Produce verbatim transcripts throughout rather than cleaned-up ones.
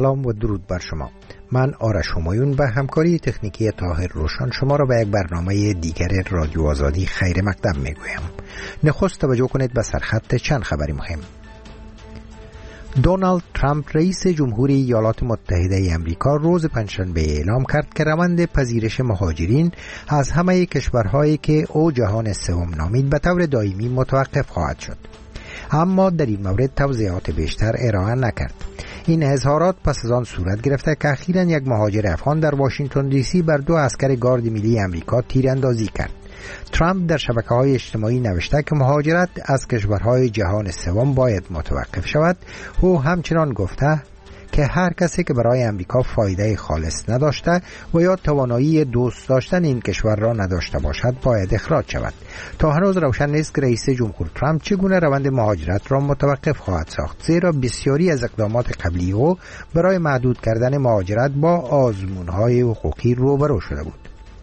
سلام و درود بر شما. من آرش همایون به همکاری تکنیکی طاهر روشن شما را به یک برنامه دیگر رادیو آزادی خیر مقدم می گویم. نخست توجه کنید به سرخط چند خبری مهم. دونالد ترامپ رئیس جمهوری ایالات متحده امریکا روز پنجشنبه اعلام کرد که روند پذیرش مهاجرین از همه کشورهایی که او جهان سوم نامید به طور دائمی متوقف خواهد شد، اما در این مورد توضیحات بیشتر ارائه نکرد. این اظهارات پس از آن صورت گرفته که اخیراً یک مهاجر افغان در واشنگتن دی سی بر دو عسکر گارد ملی امریکا تیراندازی کرد. ترامپ در شبکه‌های اجتماعی نوشته که مهاجرت از کشورهای جهان سوم باید متوقف شود. او همچنان گفته که هر کسی که برای امریکا فایده خالص نداشته و یا توانایی دوست داشتن این کشور را نداشته باشد باید اخراج شود. تا هنوز روشن نیست که رئیس جمهور ترامپ چگونه روند مهاجرت را متوقف خواهد ساخت، زیرا بسیاری از اقدامات قبلی او برای محدود کردن مهاجرت با آزمون‌های حقوقی روبرو شده بود.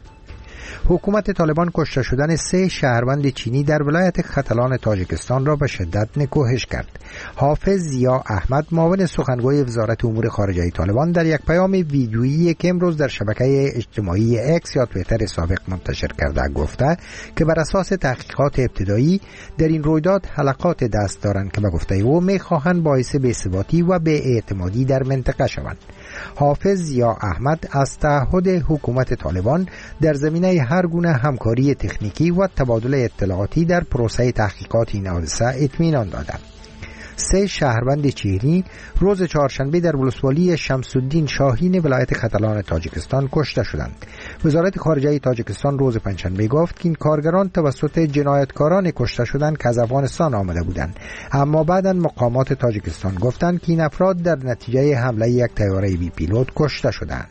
حکومت طالبان کشته شدن سه شهروند چینی در ولایت ختلان تاجیکستان را به شدت نکوهش کرد. حافظ ضیا احمد، معاون سخنگوی وزارت امور خارجه طالبان، در یک پیام ویدیویی که امروز در شبکه اجتماعی اکس یا توییتر سابق منتشر کرده گفته که بر اساس تحقیقات ابتدایی در این رویداد حلقات دست دارند که به گفته او می‌خواهند باعث بی‌ثباتی و بی‌اعتمادی در منطقه شوند. حافظ ضیا احمد از تعهد حکومت طالبان در زمینه هر گونه همکاری تکنیکی و تبادل اطلاعاتی در پروسه تحقیقات این حادثه اطمینان دادند. سه شهروند چینی روز چهارشنبه در ولسوالی شمس الدین شاهین ولایت ختلان تاجیکستان کشته شدند. وزارت خارجه تاجیکستان روز پنجشنبه گفت که این کارگران توسط جنایتکاران کشته شدند که از افغانستان آمده بودند، اما بعداً مقامات تاجیکستان گفتند که این افراد در نتیجه حمله یک طیاره بی پیلوت کشته شدند.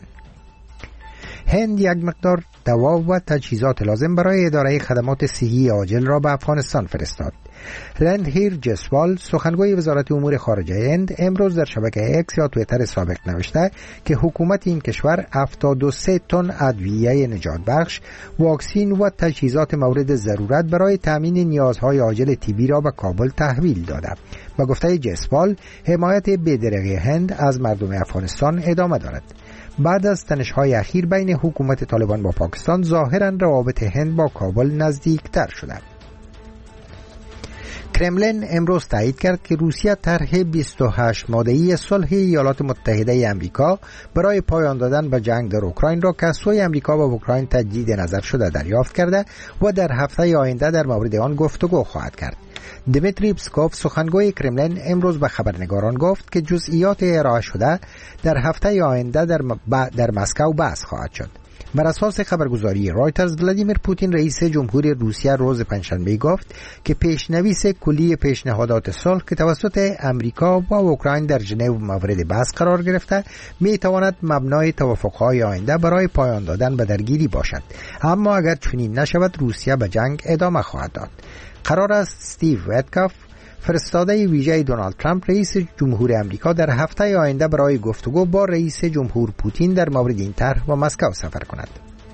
هند یک مقدار دوا و تجهیزات لازم برای اداره خدمات صحی عاجل را به افغانستان فرستاد. رندهیر جسوال، سخنگوی وزارت امور خارجه هند، امروز در شبکه اکس یا توییتر سابق نوشته که حکومت این کشور هفتاد و سه تن ادویه نجات بخش، واکسین و تجهیزات مورد ضرورت برای تامین نیازهای عاجل طبی را به کابل تحویل داده. با گفته جسوال، حمایت بی‌درنگ هند از مردم افغانستان ادامه دارد. بعد از تنش‌های اخیر بین حکومت طالبان با پاکستان، ظاهراً روابط هند با کابل نزدیکتر شده. کرملین امروز تایید کرد که روسیه طرح بیست و هشت ماده‌ای صلح ایالات متحده آمریکا برای پایان دادن به جنگ در اوکراین را که از سوی آمریکا و اوکراین تجدید نظر شده دریافت کرده و در هفته آینده در مورد آن گفتگو خواهد کرد. دمیتری پسکوف، سخنگوی کرملین، امروز به خبرنگاران گفت که جزئیات ارائه شده در هفته آینده در, م... در مسکو بحث خواهد شد. بر اساس خبرگزاری رایترز، ولادیمیر پوتین رئیس جمهوری روسیه روز پنجشنبه گفت که پیشنویس کلی پیشنهادات صلح که توسط امریکا و اوکراین در ژنو مورد بحث قرار گرفته می تواند مبنای توافق‌های آینده برای پایان دادن به درگیری باشد، اما اگر چنین نشود روسیه به جنگ ادامه خواهد داد. قرار است استیو ویتکاف، فرستاده ویژه دونالد ترامپ رئیس جمهور آمریکا، در هفته آینده برای گفتگو با رئیس جمهور پوتین در مورد این طرح به مسکو سفر کند.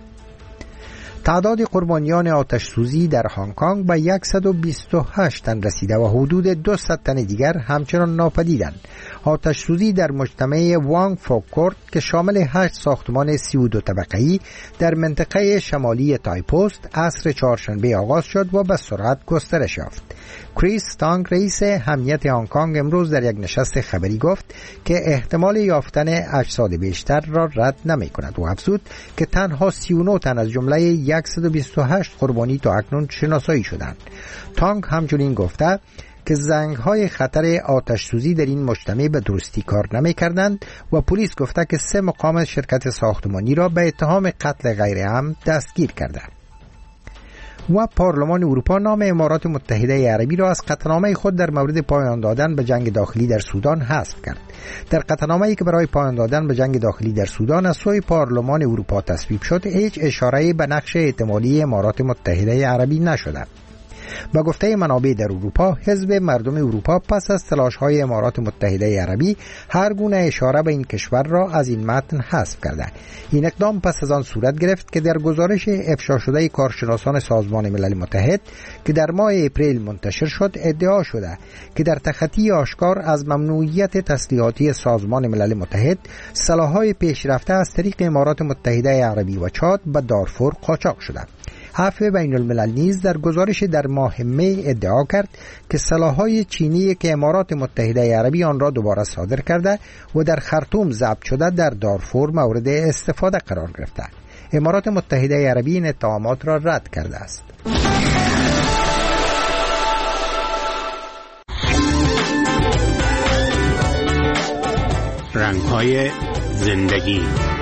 تعداد قربانیان آتش سوزی در هنگ کنگ به صد و بیست و هشت تن رسیده و حدود دویست تن دیگر همچنان ناپدیدند. آتش سوزی در مجتمع وانگ فوک کورت که شامل هشت ساختمان سی و دو طبقه‌ای در منطقه شمالی تایپوست عصر چهارشنبه آغاز شد و به سرعت گسترش یافت. کریس تانگ، رئیس امنیت هنگ کنگ، امروز در یک نشست خبری گفت که احتمال یافتن اجساد بیشتر را رد نمی کند و افزود که تنها سی و نه تن از جمله صد و بیست و هشت قربانی تا اکنون شناسایی شدند. تانگ همچنین گفته که زنگ‌های خطر آتش سوزی در این مجتمع به درستی کار نمی کردند و پلیس گفته که سه مقام شرکت ساختمانی را به اتهام قتل غیر عمد دستگیر کرده. و پارلمان اروپا نام امارات متحده عربی را از قطعنامه خود در مورد پایان دادن به جنگ داخلی در سودان حذف کرد. در قطعنامه‌ای که برای پایان دادن به جنگ داخلی در سودان از سوی پارلمان اروپا تصویب شد، هیچ اشاره‌ای به نقش احتمالی امارات متحده عربی نشده. با گفته منابع در اروپا، حزب مردم اروپا پس از تلاش‌های امارات متحده عربی هر گونه اشاره به این کشور را از این متن حذف کرده. این اقدام پس از آن صورت گرفت که در گزارش افشا شده کارشناسان سازمان ملل متحد که در ماه اپریل منتشر شد ادعا شده که در تخطی آشکار از ممنوعیت تسلیحاتی سازمان ملل متحد سلاح‌های پیشرفته از طریق امارات متحده عربی و چاد به دارفور قاچاق شده. عفو بین الملل نیز در گزارش در ماه می ادعا کرد که سلاح‌های چینی که امارات متحده عربی آن را دوباره صادر کرده و در خرطوم ضبط شده در دارفور مورد استفاده قرار گرفته. امارات متحده عربی این اتهامات را رد کرده است. رنگ‌های زندگی.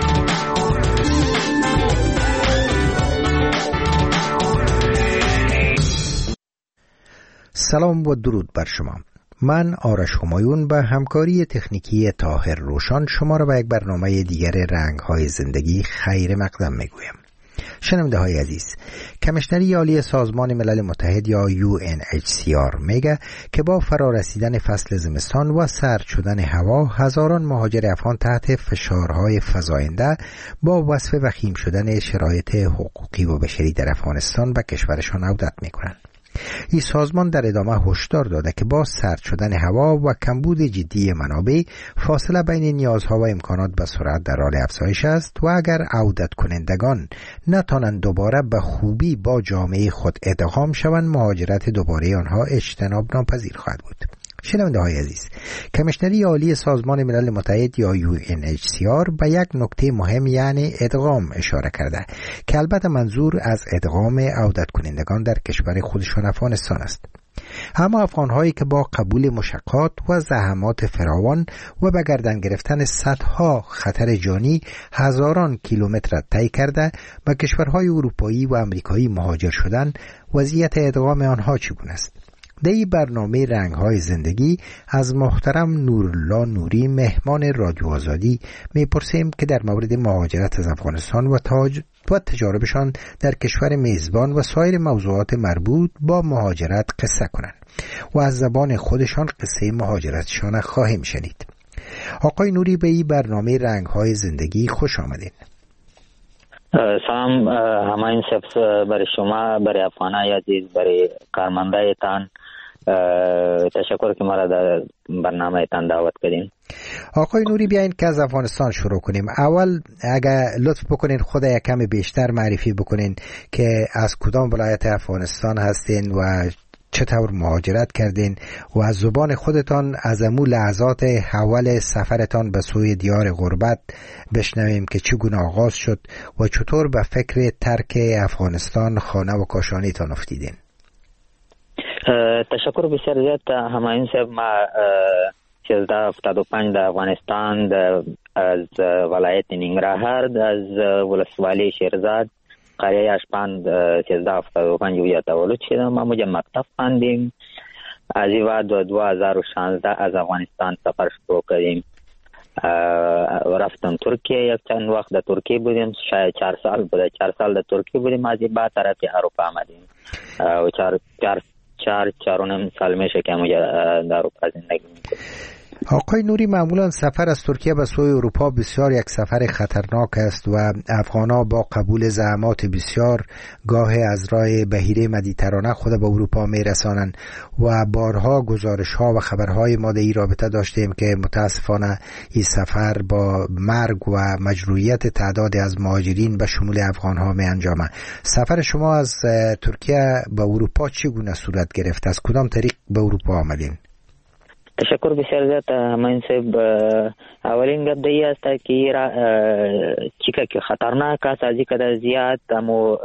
سلام و درود بر شما. من آرش همایون به همکاری تکنیکی طاهر روشان شما را به یک برنامه دیگر رنگ‌های زندگی خیر مقدم میگویم. شنونده های عزیز، کمیشنری عالی سازمان ملل متحد یا یو ان اچ سی آر میگه که با فرارسیدن فصل زمستان و سرد شدن هوا، هزاران مهاجر افغان تحت فشارهای فزاینده با وصف وخیم شدن شرایط حقوقی و بشری در افغانستان به کشورشان عودت میکنند. این سازمان در ادامه هشدار داده که با سرد شدن هوا و کمبود جدی منابع، فاصله بین نیازها و امکانات به سرعت در حال افزایش است و اگر عودت کنندگان نتوانند دوباره به خوبی با جامعه خود ادغام شوند، مهاجرت دوباره آنها اجتناب ناپذیر خواهد بود. شنونده های عزیز، کمیشنری عالی سازمان ملل متحد یا یو ان اچ سی آر به یک نکته مهم یعنی ادغام اشاره کرده که البته منظور از ادغام عودت کنندگان در کشور خودشان افغانستان است. اما افغان‌هایی که با قبول مشقات و زحمات فراوان و به گردن گرفتن صدها خطر جانی هزاران کیلومتر طی کرده به کشورهای اروپایی و آمریکایی مهاجر شدن، وضعیت ادغام آنها چگونه است؟ در این برنامه رنگ‌های زندگی از محترم نورالله نوری، مهمان رادیو آزادی، میپرسیم که در مورد مهاجرت از افغانستان و تاج و تجاربشان در کشور میزبان و سایر موضوعات مربوط با مهاجرت قصه کنند و از زبان خودشان قصه مهاجرتشان خواهیم شنید. آقای نوری، به این برنامه رنگ‌های زندگی خوش آمدین. سلام همین سپس برای شما، برای افغانای عزیز، برای کارمندایتان. تشکر که ما را در برنامه تان دعوت کردین. آقای نوری، بیاین که از افغانستان شروع کنیم. اول اگر لطف بکنین خود یک کمی بیشتر معرفی بکنین که از کدام ولایت افغانستان هستین و چطور مهاجرت کردین و از زبان خودتان از امو لحظات اول سفرتان به سوی دیار غربت بشنویم که چگونه آغاز شد و چطور به فکر ترک افغانستان خانه و کاشانیتان افتیدین. تشکر بسیار زیاد همایون صاحب. ما سیزده هفتاد و پنج در افغانستان از ولایت ننگرهار از ولسوالی شیرزاد قریه اشپند سیزده هفتاد و پنج ویت تولد شدم. ما مجا مکتب خواندیم. از این بعد دو هزار و شانزده از افغانستان سفر شروع کردیم. رفتم ترکیه، یک چند وقت در ترکیه بودیم، شاید چهار سال بوده، چهار سال در ترکیه بودیم. از این بعد طرف اروپا آمدیم و چهار چهار چهار چهار و نیم سال میشه که مجا در اروپا زندگی میکنیم. آقای نوری، معمولا سفر از ترکیه به سوی اروپا بسیار یک سفر خطرناک است و افغان‌ها با قبول زحمات بسیار گاه از راه بحیره مدیترانه خود به اروپا میرسانند و بارها گزارش‌ها و خبرهای ما در این رابطه داشتیم که متاسفانه این سفر با مرگ و مجروحیت تعدادی از مهاجرین به شمول افغان‌ها می انجامه. سفر شما از ترکیه به اروپا چگونه صورت گرفت؟ از کدام طریق به اروپا آمدین؟ تشکر بسیار زیاد همین صاحب. اولین گپ دی است که را چیکه که خطرناک است از این قدر زیاد امو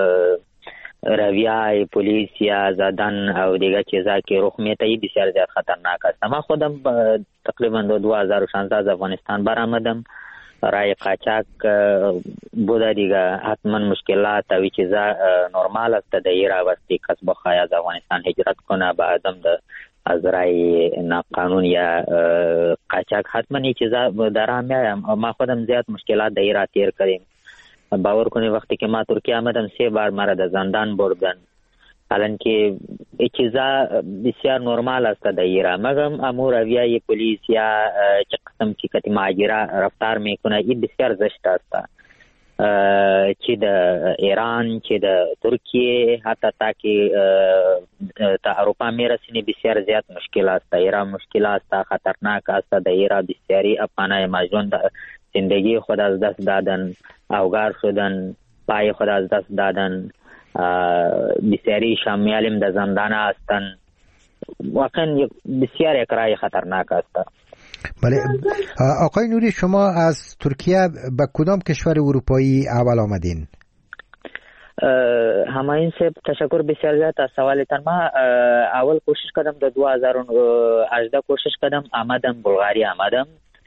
رویای پلیس یا زدن او دیگه چیزا که رخ میته بسیار زیاد خطرناک است. ما خودم تقریبا دو هزار و شانزده از افغانستان برآمدم. رای قاچاق بوده دیگه، حتما مشکلات او چیزا نرمال است در ایرا واسطی کس بخواه از افغانستان هجرت کنه به آدم از رای ناقانون یا قاچاق حتما این چیزا در هم میایم. ما خودم زیاد مشکلات در ایرا تیر کردیم. باور کنی وقتی که ما ترکیه آمدم سه بار مرا در زندان بردن، حالا که چیزا بسیار نرمال است در ایران، مگم امور رویه پلیس یا چه قسم که کتی مهاجره رفتار میکنه این بسیار زشت است. چی در ایران چی در ترکیه حتی تا که تا اروپا میرسینی بسیار زیاد مشکل است. ایران مشکل است، خطرناک است. در ایران بسیاری افغانای مجنون زندگی خود از دست دادن، اوگار شدن، پای خود از دست دادن، بسیاری شامیالیم در زندان هستن. واقعا بسیار یک رای خطرناک است. بله آقای نوری، شما از ترکیه به کدام کشور اروپایی اول آمدین؟ همین سه تشکر بسیار زیاد از سوالتان. ما اول کوشش کردم در دو هزار و هجده کوشش کردم آمدم بلغاری آمدم،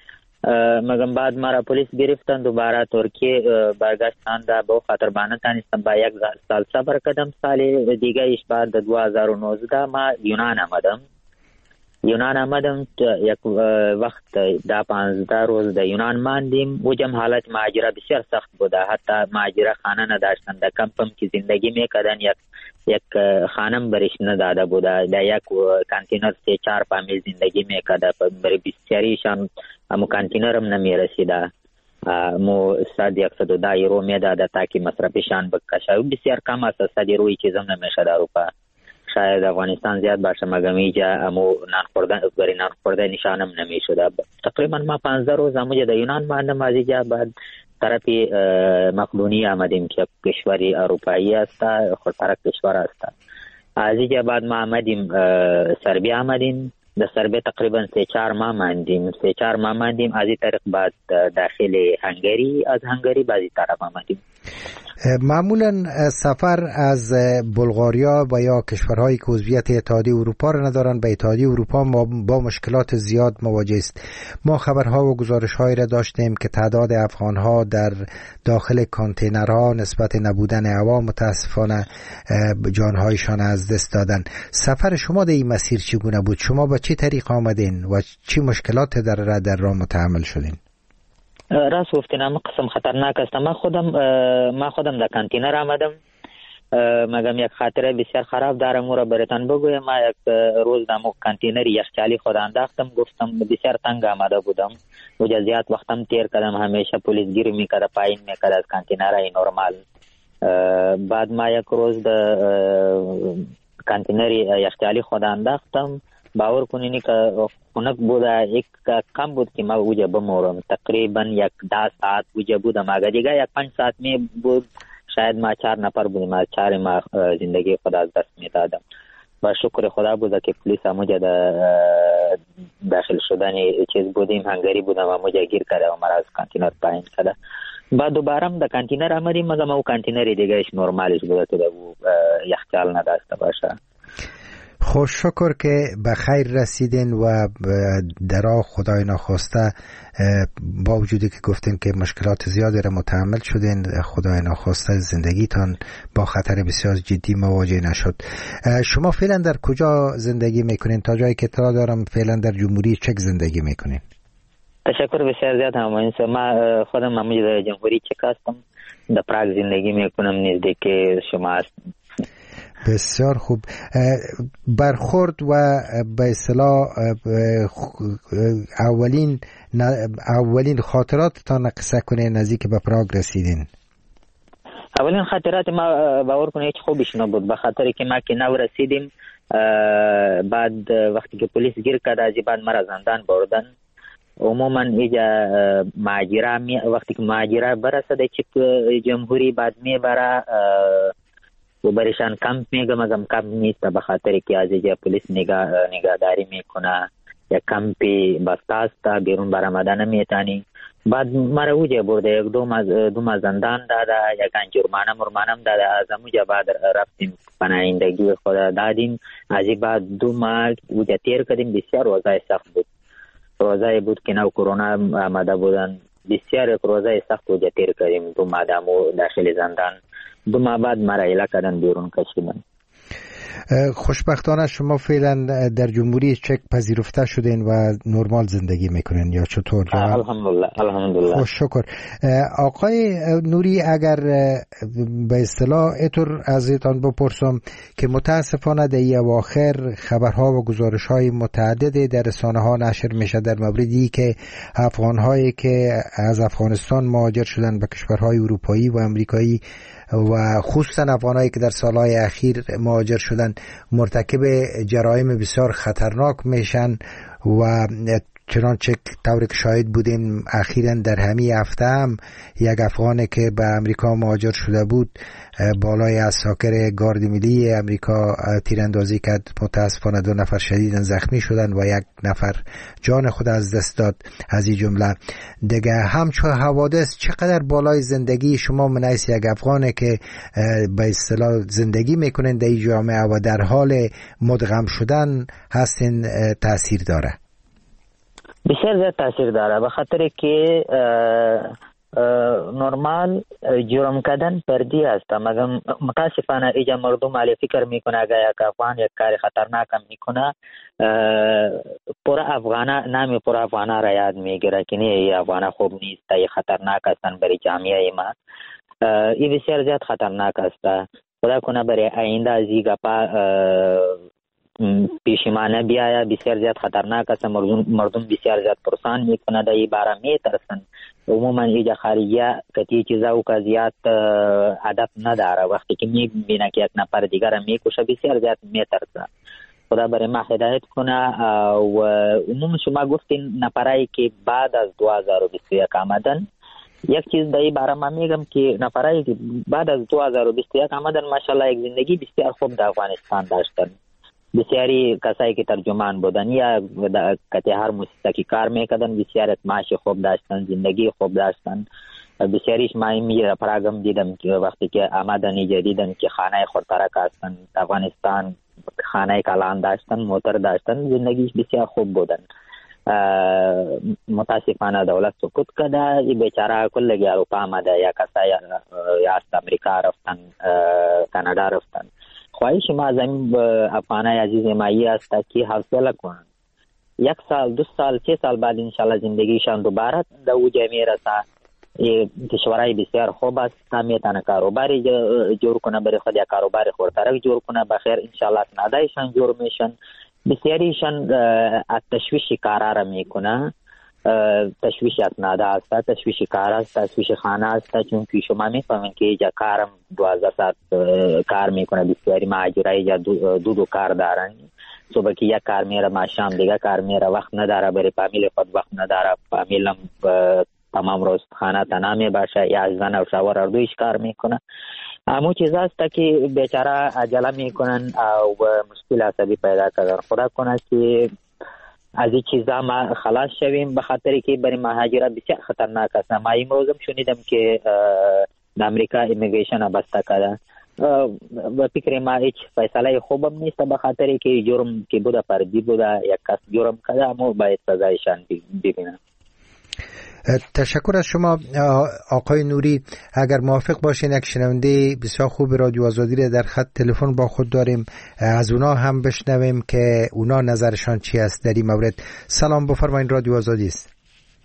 مگم بعد مرا پلیس گرفتن دوباره ترکیه برگشتن در با خاطر بانه تانستم با یک سال صبر کردم. سال دیگه ایش بعد در دو هزار و نوزده ما یونان آمدم. یونان آمدم یک وقت دا پانزده روز در یونان ماندیم. وجم حالت مهاجره بسیار سخت بوده، حتی مهاجره خانه نداشتن. در کمپم که زندگی میکردن یک یک خانم برش نداده بوده. در یک کانتینر سه چهار فامیل زندگی میکرده، برای بسیاریشان امو کانتینر هم نمیرسیده. مو صد یکصد و ده یورو میداده تا که مصرفشان بکشه. بسیار کم است، صد یورویی چیزم نمیشه در اروپا. شاید افغانستان زیاد باشه مگم اینجا امو نان خوردن برای نان خوردن نشانم نمیشده. تقریبا ما پانزده روز اموجا در یونان ماندم. از اینجا بعد طرف مقدونیه آمدیم که کشوری اروپایی است، خود طرف کشور است. از اینجا بعد ما آمدیم سربیا آمدیم. در سربیا تقریبا سه چهار ماه ماندیم سه چهار ماه ماندیم از این طریق بعد داخل هنگری، از هنگری بعد این طرف آمدیم. معمولا سفر از بلغاریا و یا کشورهایی که عضویت اتحادیه اروپا را ندارند به اتحادیه اروپا با مشکلات زیاد مواجه است. ما خبرها و گزارش‌هایی را داشتیم که تعداد افغان‌ها در داخل کانتینرها نسبت نبودن هوا متاسفانه جان‌هایشان از دست دادن. سفر شما در این مسیر چگونه بود؟ شما با چه طریق آمدین و چه مشکلات در در راه متحمل شدین؟ راست گفتین، اما قسم خطرناک است. ما خودم ما خودم در کانتینر آمدم، مگم یک خاطره بسیار خراب دارم او را براتان بگویم. ما یک روز در کانتینر یخچالی خود انداختم، گفتم بسیار تنگ آمده بودم و زیاد وقتم تیر کردم، همیشه پلیس گیر میکرد، پایین میکرد از کانتینر ای نورمال. بعد ما یک روز در کانتینر یخچالی خود انداختم، باور کنینی که خنک بوده، یک کم بود که ما اوجا بمورم. تقریبا یک ده ساعت اوجا بودم. اگر دیگه یک پنج ساعت می بود شاید ما چهار نفر بودیم، از چهار ما زندگی خود از دست می دادم. با شکر خدا بوده که پلیس هموجا داخل شدن چیز بودیم، هنگری بودم هموجا گیر کرده و مرا از کانتینر پایین کرده. بعد دوباره هم در کانتینر آمدیم، مگم او کانتینر دیگه ایش نورمالش بوده که یخچال نداشته باشه. خوش شکر که به خیر رسیدین و درا خدای ناخواسته با وجودی که گفتین که مشکلات زیادی را متحمل شدین، خدای ناخواسته زندگیتان با خطر بسیار جدی مواجه نشد. شما فعلا در کجا زندگی میکنین؟ تا جایی که اطلاع دارم فعلا در جمهوری چک زندگی میکنین. تشکر بسیار زیاد. همین ما خودم همونجا در جمهوری چک هستم، در پراگ زندگی میکنم نزدیک شما هستم. بسیار خوب. برخورد و به اصطلاح اولین اولین خاطراتتان قصه کنین نزدیک به پراگ رسیدین. اولین خاطرات ما باور کنید هیچ خوبیش نبود، به خاطری که ما که نو رسیدیم بعد وقتی که پلیس گیر کرد از بعد مرا زندان بردن. عموما اینجا مهاجره وقتی که مهاجره برسه چک جمهوری بعد میبره و برشان کمپ میگم، ازم کمپ نیست به خاطر که از اینجا پلیس نگاه نگهداری میکنه، یا کمپی بسته است بیرون برآمدن نمیتونی. بعد مرا اوجا برده یک دو ماز دو ماز زندان داده، یک جرمانه مرمانم داده. از اونجا بعد رفتیم پناهندگی خود دادیم. از این بعد دو ماه اوجا تیر کردیم. بسیار وضع سخت بود، روزای بود که نو کرونا آمده بودن. بسیار یک روزای سخت اوجا تیر کردیم، دو ماه دامو داخل زندان. دو ماه بعد مرا ایلا کردن بیرون کشیدن. خوشبختانه شما فعلا در جمهوری چک پذیرفته شدین و نرمال زندگی میکنین یا چطور؟ الحمدلله الحمدلله. خوش شکر. آقای نوری، اگر به اصطلاح اینطور ازتان بپرسم که متاسفانه در این اواخر خبرها و گزارش‌های متعدد در رسانه‌ها نشر میشه در موردی که افغان‌هایی که از افغانستان مهاجر شدن به کشورهای اروپایی و امریکایی و خصوصا افغانایی که در سالهای اخیر مهاجر شدن مرتکب جرایم بسیار خطرناک میشن و چنانچه طوری که شاهد بودیم اخیراً در همین هفته هم یک افغانی که به امریکا مهاجر شده بود بالای عساکر گارد ملی امریکا تیراندازی کرد. متاسفانه دو نفر شدیداً زخمی شدن و یک نفر جان خود از دست داد. از این جمله دیگه همچون حوادث چقدر بالای زندگی شما من حیث یک افغانی که به اصطلاح زندگی میکنن در این جامعه و در حال مدغم شدن هستین تاثیر داره؟ بسیار زیاد تاثیر داره، به خاطر که نرمال جرم کردن پردی است، مگر متاسفانه ایجا مردم علی فکر میکنه اگر یک افغان یک کار خطرناک میکنه پر افغانا نام پر افغانا را یاد میگیره که نه این افغانا خوب نیست، این خطرناک هستن برای جامعه ما. این بسیار زیاد خطرناک است. خدا کنه برای آینده از این گپا پیشمانه بیاید. بسیار زیاد خطرناک است. مردم مردم بسیار زیاد پرسان میکنه، در این باره میترسن. عموما ایجا خارجیه کتی چیزا و که زیاد عدد نداره، وقتی که میبینه که یک نفر دیگر میکشه بسیار زیاد میترسه. خدا برای ما هدایت کنه. و عموما شما گفتین نفرایی که بعد از دو هزار و بیست و یک آمدن، یک چیز در این باره ما میگم که نفرایی که بعد از دو هزار و بیست و یک آمدن ماشاءالله یک زندگی بسیار خوب در افغانستان داشتن. بسیاری کسایی که ترجمان بودن یا کتی هر موسیقی که کار میکردن بسیار معاش خوب داشتن، زندگی خوب داشتن. بسیاریش ما میره پراگم دیدم که وقتی که آمدن جدیدن که خانه خورترک هستن افغانستان، خانه کلان داشتن، موتر داشتن، زندگیش بسیار خوب بودن. متاسفانه دولت سکوت کرده. این بیچاره کل اروپا آمده یا کسایی یا از امریکا رفتن، کانادا رفتن. خواهش ما از این افغانای عزیز مایی است که حوصله کنند. یک سال دو سال سه سال بعد انشالله زندگیشان دوباره در او جمعی رسه. کشورهای بسیار خوب است. میتونه کاروباری جور کنه، برای خود یک کاروبار خورترک جور کنه. بخیر انشالله نادایشان جور میشن. بسیاریشان تشویش کارا را میکنه. تشویش اسناده است، تشویش کار است، تشویش خانه است. چون که شما میفهمین که اینجا کارم دوازده ساعت کار میکنه. بسیاری مهاجرای یا دو, دو دو کار دارن. صبح که یک کار میره، ما شام دیگه کار میره، وقت نداره برای فامیل خود، وقت نداره فامیلم تمام روز خانه تنها می باشه یا زن و شوهر هر دویش کار میکنه. همون چیز است که بیچاره عجله میکنن و مشکل عصبی پیدا کردن. خدا کنه که از این چیزا ما خلاص شویم، به خاطر که برای مهاجرت بسیار خطرناک است. ما امروزم شنیدم که امریکا ایمیگریشن بسته کرده. و فکر ما هیچ فیصله خوبم نیست، به خاطر که جرم که بوده پردی بوده، یک کس جرم کرده اما باید سزایشان ببینن. تشکر از شما آقای نوری. اگر موافق باشین یک شنونده بسیار خوب رادیو آزادی را در خط تلفن با خود داریم، از اونا هم بشنویم که اونا نظرشان چی است در این مورد. سلام بفرمایید، رادیو آزادی است.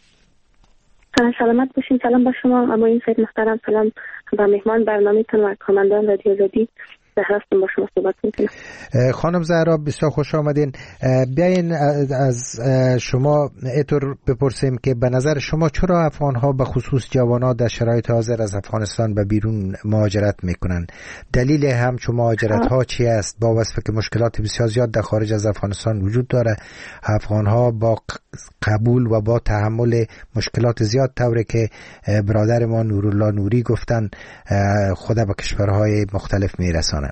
سلامت باشین. سلام با شما اما این سید محترم، سلام با مهمان برنامه‌تون و کامندان رادیو آزادی. هستم با شما صحبت میکنم. خانم زهرا بسیار خوش آمدین. بیاین از شما اینطور بپرسیم که به نظر شما چرا افغان‌ها به خصوص جوانان در شرایط حاضر از افغانستان به بیرون مهاجرت میکنن؟ دلیل همچون مهاجرت‌ها چی است؟ با وصف که مشکلات بسیار زیاد در خارج از افغانستان وجود داره، افغان‌ها با قبول و با تحمل مشکلات زیاد طوری که برادر ما نورالله نوری گفتن خود به کشورهای مختلف میرسانن.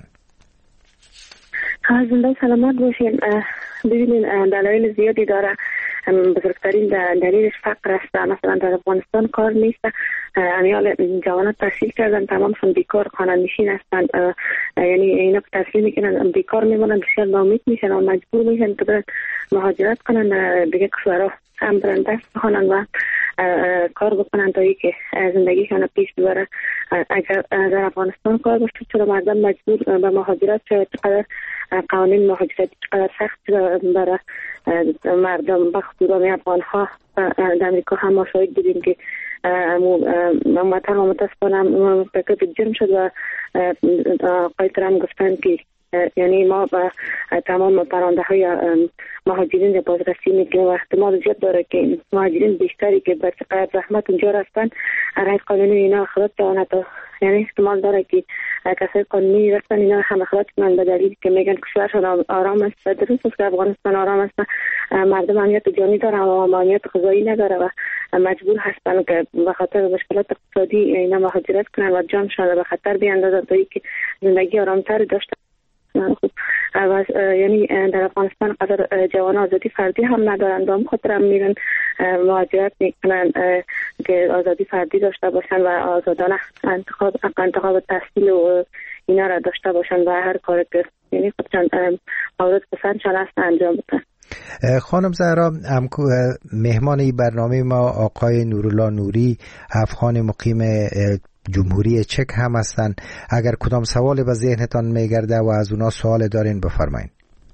زنده سلامت باشین. ببینین دلایل زیادی داره. بزرگترین دلیلش فقر است. مثلا در افغانستان کار نیست. امیال جوانان تحصیل کردن تمامشون بیکار خانه نشین هستند. یعنی اینا که تحصیل میکنن بیکار میمونن، بسیار ناامید میشن و مجبور میشن که برن مهاجرت کنن دیگه کشورها هم برن دست بخونن و کار بکنن تا اینکه زندگیشان پیش ببره. اگر در افغانستان کار باشه چرا مردم مجبور به مهاجرت شد، چقدر قوانین مهاجرت چقدر سخت برای مردم به خصوص افغان ها در امریکا هم ما شاهد بودیم که مطمئن متاسفانه مرتکب جرم شد و آقای ترامپ گفتن که یعنی ما با تمام پرونده های مهاجرین بازرسی میکنیم و احتمال زیاد داره که مهاجرین بیشتری که به چقدر زحمت اونجا رفتن رای قانونی اینا اخراج کنند، یعنی احتمال داره که کسای قانونی رفتن اینا هم اخراج کنند به دلیل که میگن کشورشون آرام است. درست است که افغانستان آرام است، مردم امنیت جانی داره و امنیت غذایی نداره و مجبور هستن که به خاطر مشکلات اقتصادی اینا مهاجرت کنند و جانشان به خطر بیاندازند تا اینکه زندگی آرامتر داشته. خب یعنی در افغانستان قدر جوان آزادی فردی هم ندارند، هم خاطر هم میرن مهاجرت میکنن که آزادی فردی داشته باشن و آزادانه انتخاب انتخاب تحصیل و اینا را داشته باشن و هر کاری که یعنی خودشان مورد پسندشان هست انجام بدن. خانم زهرا، مهمان این برنامه ما آقای نورالله نوری، افغان مقیم جمهوری چک هم هستن. اگر کدام سوال به ذهنتان میگرده و از اونا سوال دارین بفرمایید.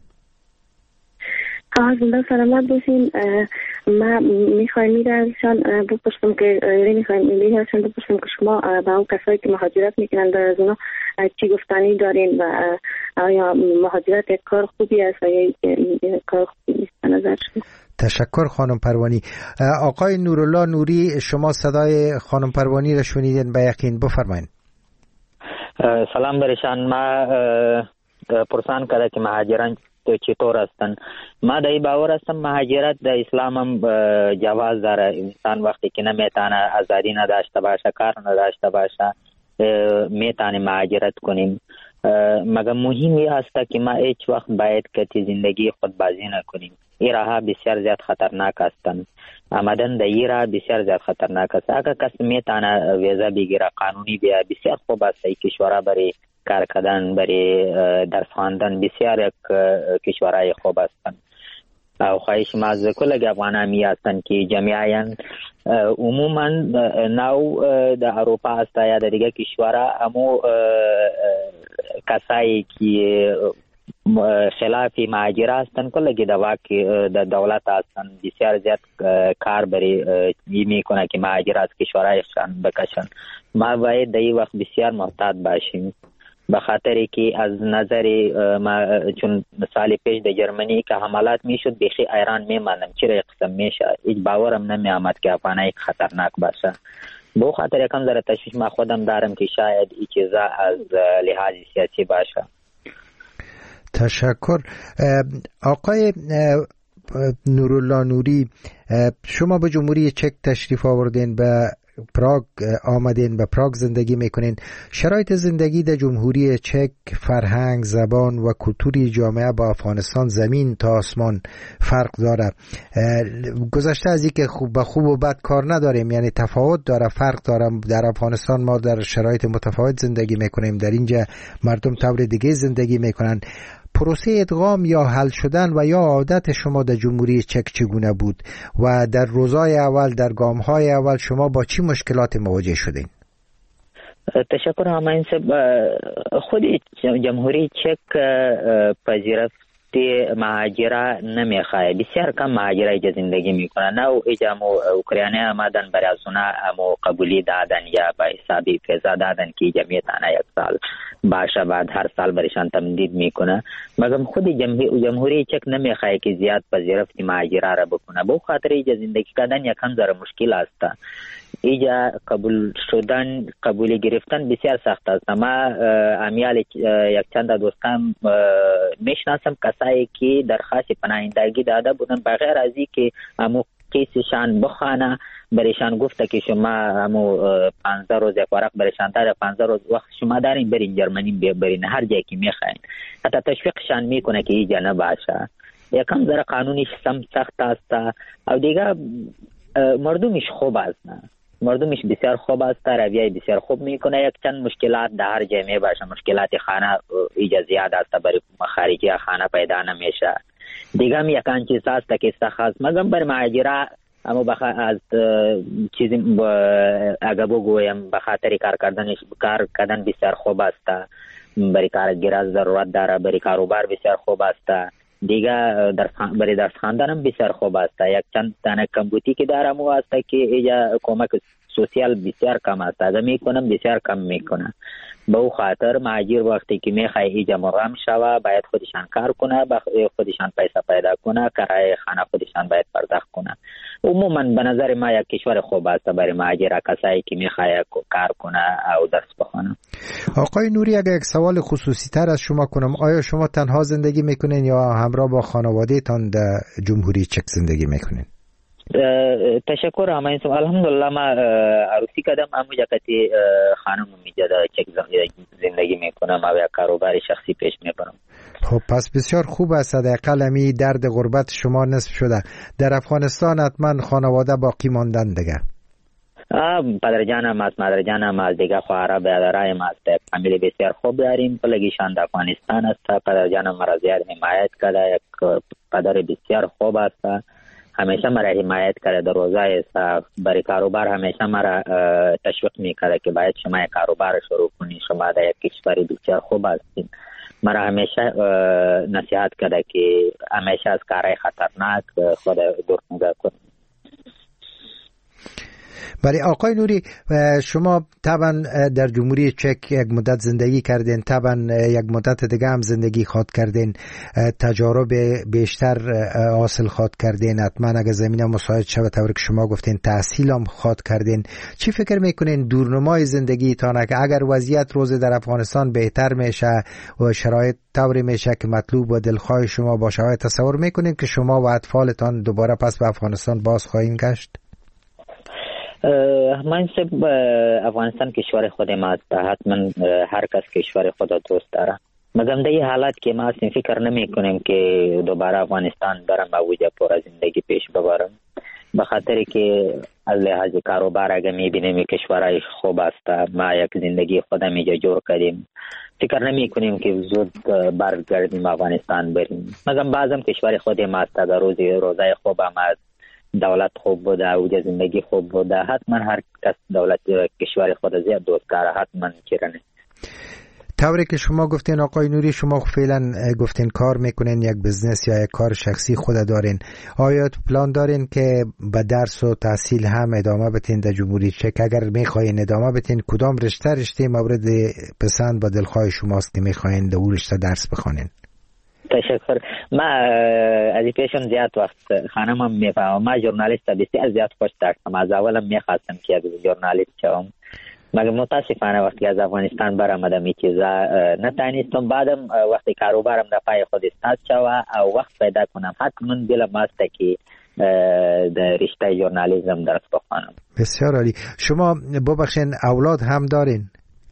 زنده سلامت باشین. ما میخوایم میره ازشان بپرسم که میخوایم میره ازشان بپرسم که شما با اون کسایی که مهاجرت میکنن در از اونا چی گفتنی دارین و آیا مهاجرت یک کار خوبی است یا یک کار خوبی نیست به نظر شما؟ تشکر خانم پروانی. آقای نورالله نوری، شما صدای خانم پروانی را شنیدین به یقین، بفرمایید. سلام برشان. ما پرسان کرده که مهاجران چطور هستن. ما در این باور هستم مهاجرت در اسلام هم جواز داره. انسان وقتی که نمیتونه آزادی نداشته باشه، کار نداشته باشه، میتونه مهاجرت کنیم. مگر مهمی است که ما هیچ وقت باید که زندگی خود بازی نکنیم. این راه بسیار زیاد خطرناک هستند. آمدن در این راه بسیار زیاد خطرناک است. اگر کسی میتونه ویزا بگیره قانونی بیا، بسیار خوب است. این کشورها برای کار کردن، برای درس خواندن بسیار یک کشورهای خوب هستند. او خواهش ما از کل افغانان می هستند که جمعیاً عموما نو در اروپا هست یا در دیگه کشورها امو کسایی که خلاف مهاجره هستن کل که دوا که در دولت هستن بسیار زیاد کار برای میکنه که مهاجر از کشورهایشان بکشن. ما باید در این وقت بسیار محتاط باشیم، به خاطر که از نظر ما چون سال پیش در جرمنی که حملات میشد بخی ایران میماندم چرا قسم میشه، هیچ باورم نمی آمد که افغانای خطرناک باشه. به خاطر یکم ذره تشویش ما خودم دارم که شاید این چیزا از لحاظ سیاسی باشه. تشکر. آقای نورالله نوری، شما به جمهوری چک تشریف آوردین، به پراگ آمدین، به پراگ زندگی میکنین. شرایط زندگی در جمهوری چک، فرهنگ، زبان و کلتوری جامعه با افغانستان زمین تا آسمان فرق داره. گذشته از اینکه خوب به خوب و بد کار نداریم، یعنی تفاوت داره، فرق داره. در افغانستان ما در شرایط متفاوت زندگی میکنیم، در اینجا مردم طور دیگه زندگی میکنن. پروسه ادغام یا حل شدن و یا عادت شما در جمهوری چک چگونه بود و در روزهای اول، در گامهای اول شما با چی مشکلات مواجه شدین؟ تشکر همین سب. خود جمهوری چک پذیرفت مهاجره نمیخواه، بسیار کم مهاجره ایجا زندگی میکنه. نه ایجا مو اوکراینی آمدن برای از اونا مو قبولی دادن یا با حسابی فیضا دادن که ایجا میتانه یک سال باشه، بعد هر سال برشان تمدید میکنه. مگم خود جمهوری چک نمیخواه که زیاد پذیرفت مهاجره را بکنه. به خاطر ایجا زندگی کردن یکم ذره مشکل است. ایجا قبول شدن، قبولی گرفتن بسیار سخت است. ما امیال یک چند دوستان میشناسم کسایی که درخواست پناهندگی داده بودن، بغیر از این که امو کیسشان بخوانه برایشان گفته که شما امو پانزده روز یک ورق برایشان داره، پانزده روز وقت شما دارین برین جرمنی برین هر جایی که میخواین. حتی تشویقشان میکنه که ایجا نباشه. یکم ذره قانونیش سم سخت است. او دیگه مردمش خوب است، نه مردمش بسیار خوب است، رویه بسیار خوب میکنه. یک چند مشکلات در هر جای می باشه، مشکلات خانه ایجا زیاد است، برای خارجی خانه پیدا نمیشه. دیگه هم یکان چیز است که سخت است. مگم بر مهاجره اما بخ... از چیزی ب... اگه بگویم به خاطر کار کردن کار کردن بسیار خوب است، برای کارگر ضرورت داره، برای کاروبار بسیار خوب است، دیگه در برای درس خواندن بسیار خوب است. یک چند دانه کمبودی که دارم او است که اینجا کمک سوسیال بسیار کم است، اگه میکنم بسیار کم میکنه. به او خاطر مهاجر وقتی که میخواه اینجا مقام شوه باید خودشان کار کنه، خودشان پیسه پیدا کنه، کرایه خانه خودشان باید پرداخت کنه. عموما به نظر ما یک کشور خوب است برای مهاجر کسایی که میخواه کار کنه او درس بخونه. آقای نوری، اگر یک سوال خصوصی تر از شما کنم، آیا شما تنها زندگی میکنین یا همراه با خانواده تان در جمهوری چک زندگی میکنین؟ تشکر همین سو الحمدلله ما عروسی کردم، اما جکتی خانم میجا در چک زندگی میکنم و یک کاروبار شخصی پیش میبرم. خب پس بسیار خوب است، حداقل امی درد غربت شما نصف شده. در افغانستان حتما خانواده باقی ماندن دیگه؟ پدر جانم است، مادر جانم است، دیگه خواهر برادرایم است، فامیل بسیار خوب داریم. پلگیشان در افغانستان است. پدر جانم مرا زیاد حمایت کرده، یک پدر بسیار خوب است، همیشه مرا حمایت کرده. در روزای برای کاروبار همیشه مرا تشویق میکرده که باید شما یک کاروبار شروع کنی، شما در یک کشور بسیار خوب هستید. مرا همیشه نصیحت کرده که همیشه از کارهای خطرناک خود دور نگاه کنید. برای آقای نوری، شما طبعا در جمهوری چک یک مدت زندگی کردین، طبعا یک مدت دیگه هم زندگی خواد کردین، تجارب بیشتر حاصل خواد کردین، حتما اگه زمینه مساعد شود طور که شما گفتین تحصیل هم خواد کردین. چی فکر میکنین دورنمای زندگی تانه که اگر وضعیت روز در افغانستان بهتر میشه و شرایط طوری میشه که مطلوب و دلخواه شما باشه، تصور میکنین که شما و اطفالتان دوباره پس به افغانستان باز خواهید گشت؟ من سب افغانستان کشور خود ما است، حتما هر کس کشور خود دوست داره، مگم در این حالت که ما اصلا فکر نمی کنیم که دوباره افغانستان برم با وجه پر زندگی پیش ببرم، به خاطر که از لحاظ کاروبار اگه می بینیم کشورهای خوب است، ما یک زندگی خودم اینجا جور کردیم، فکر نمی کنیم که زود برگردیم افغانستان بریم. مگم بعضم کشور خود ما است، در روز روزای خوب آمد، دولت خوب بوده، اوج زندگی خوب بوده، حتما هر کس دولت کشور خود زیاد دوست داره، حتما چرا نه. طوری که شما گفتین آقای نوری، شما فعلا گفتین کار میکنین، یک بزنس یا یک کار شخصی خود دارین، آیا پلان دارین که به درس و تحصیل هم ادامه بدین در جمهوری چک؟ اگر میخواین ادامه بدین کدام رشته رشته مورد پسند با دلخواه شماست که میخواین در اون رشته درس بخونین؟ تشکر. ما از پیشم زیاد وقت خانمم میفهمم، ما ژورنالیست بسیار زیاد خوش داشتم، از اولم میخواستم که از ژورنالیست شوم، مگر متاسفانه وقتی از افغانستان برآمدم این چیزا نتانستم. بعدم وقتی کاروبارم در پای خود استاد شوه او وقت پیدا کنم، حتما دلم است که در رشته ژورنالیسم درس بخوانم. بسیار عالی. شما ببخشین اولاد هم دارین؟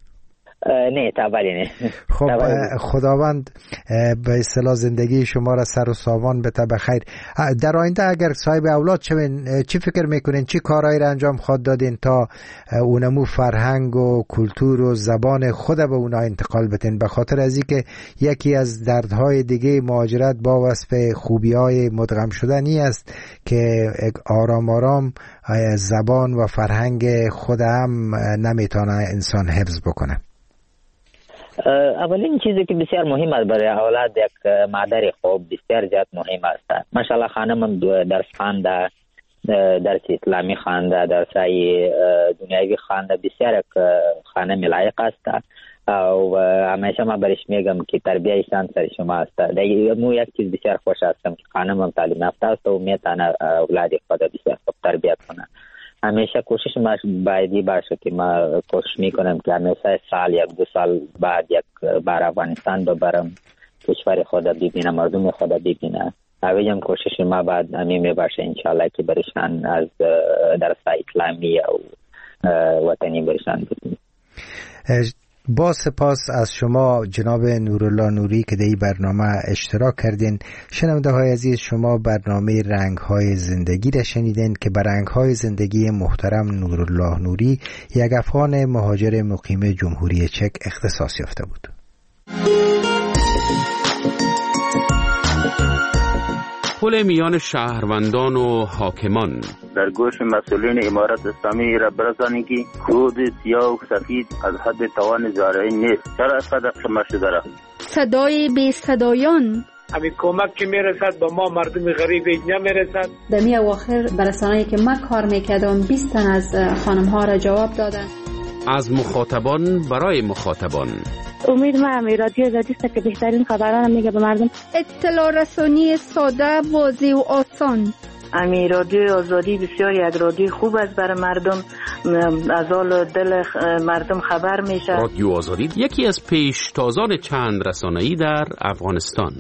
نه طبعا نه. خب خداوند به اصطلاح زندگی شما را سر و سامان بده بخیر. در آینده اگر صاحب اولاد شوین چی فکر میکنین، چی کارهایی را انجام خواهد دادین تا اونمو فرهنگ و کلتور و زبان خود به اونا انتقال بدین؟ به خاطر از اینکه یکی از دردهای دیگه مهاجرت با وصف خوبی‌های مدغم شدنی است که آرام آرام زبان و فرهنگ خود هم نمیتونه انسان حفظ بکنه. اولین چیزی که بسیار مهم است برای اولاد یک مادر خوب بسیار زیاد مهم است. ماشاءالله خانمم درس خوانده، درس اسلامی خوانده، درسای دنیوی خوانده، بسیار یک خانم لایق است و همیشه ما برش میگم که تربیتشان سر شما است. دیگه مو یک چیز بسیار خوش هستم که خانمم تعلیم یافته است و میتونه اولاد خود بسیار خوب تربیت کنه. همیشه کوشش ما باید باشه که ما کوشش میکنم که همیشه سال یک دو سال بعد یک بار افغانستان ببرم، کشور خود ببینم، مردم خود ببینم. اویجم کوشش ما بعد همین میباشه انشالله که برشان از درس اسلامی و وطنی برشان ببینیم. با سپاس از شما جناب نورالله نوری که در این برنامه اشتراک کردین. شنونده های عزیز، شما برنامه رنگ های زندگی را شنیدین که بر رنگ های زندگی محترم نورالله نوری، یک افغان مهاجر مقیم جمهوری چک اختصاص یافته بود. تداخل میان شهروندان و حاکمان. در گوش مسئولین امارت اسلامی را برسانید که کود سیاه و سفید از حد توان زارعین نیست. چرا اینقدر شما شده؟ صدای بی صدایان، همین کمک که میرسد به ما مردم غریب نمیرسد. در می اواخر برسانه‌ای که ما کار میکردم بیست تن از خانم ها را جواب دادن. از مخاطبان برای مخاطبان. امید ما همی رادیو آزادی است که بهترین خبران میگه به مردم. اطلاع رسانی ساده، واضح و آسان. امی رادیو آزادی بسیار یک رادیو خوب است برای مردم، از حال دل مردم خبر میشه. رادیو آزادی یکی از پیشتازان چند رسانه‌ای در افغانستان.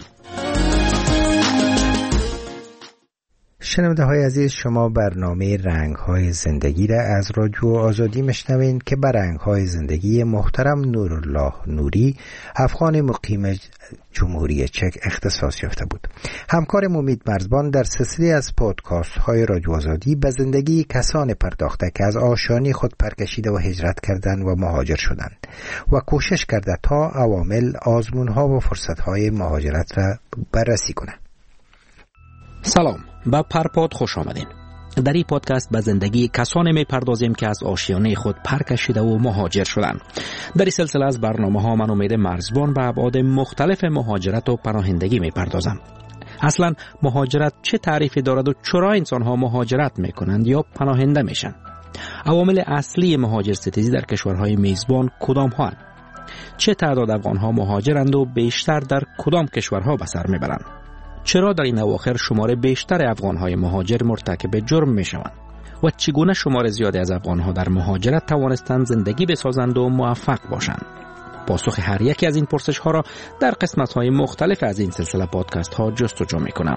شنونده های عزیز، شما برنامه رنگ های زندگی را از رادیو آزادی میشنوین که بر رنگ های زندگی محترم نورالله نوری، افغان مقیم جمهوری چک اختصاص یافته بود. همکار امید مرزبان در سلسله از پادکست های رادیو آزادی به زندگی کسان پرداخته که از آشانی خود پرکشیده و هجرت کردند و مهاجر شدند و کوشش کرده تا عوامل، آزمون ها و فرصت های مهاجرت را بررسی کنند. سلام، به پرپاد خوش آمدین. در این پادکست به زندگی کسانی می پردازیم که از آشیانه خود پر کشیده و مهاجر شدند. در این سلسله از برنامه ها من امید مرزبان به ابعاد مختلف مهاجرت و پناهندگی می پردازم. اصلا مهاجرت چه تعریفی دارد و چرا انسان ها مهاجرت می کنند یا پناهنده میشن؟ عوامل اصلی مهاجر ستیزی در کشورهای میزبان کدام ها؟ چه تعداد افغان ها مهاجرند و بیشتر در کدام کشورها به سر میبرند؟ چرا در این اواخر شمار بیشتر افغان‌های مهاجر مرتکب جرم می‌شوند و چگونه شمار زیادی از افغان‌ها در مهاجرت توانستند زندگی بسازند و موفق باشند؟ پاسخ هر یکی از این پرسش‌ها را در قسمت‌های مختلف از این سلسله پادکست‌ها جستجو می‌کنم.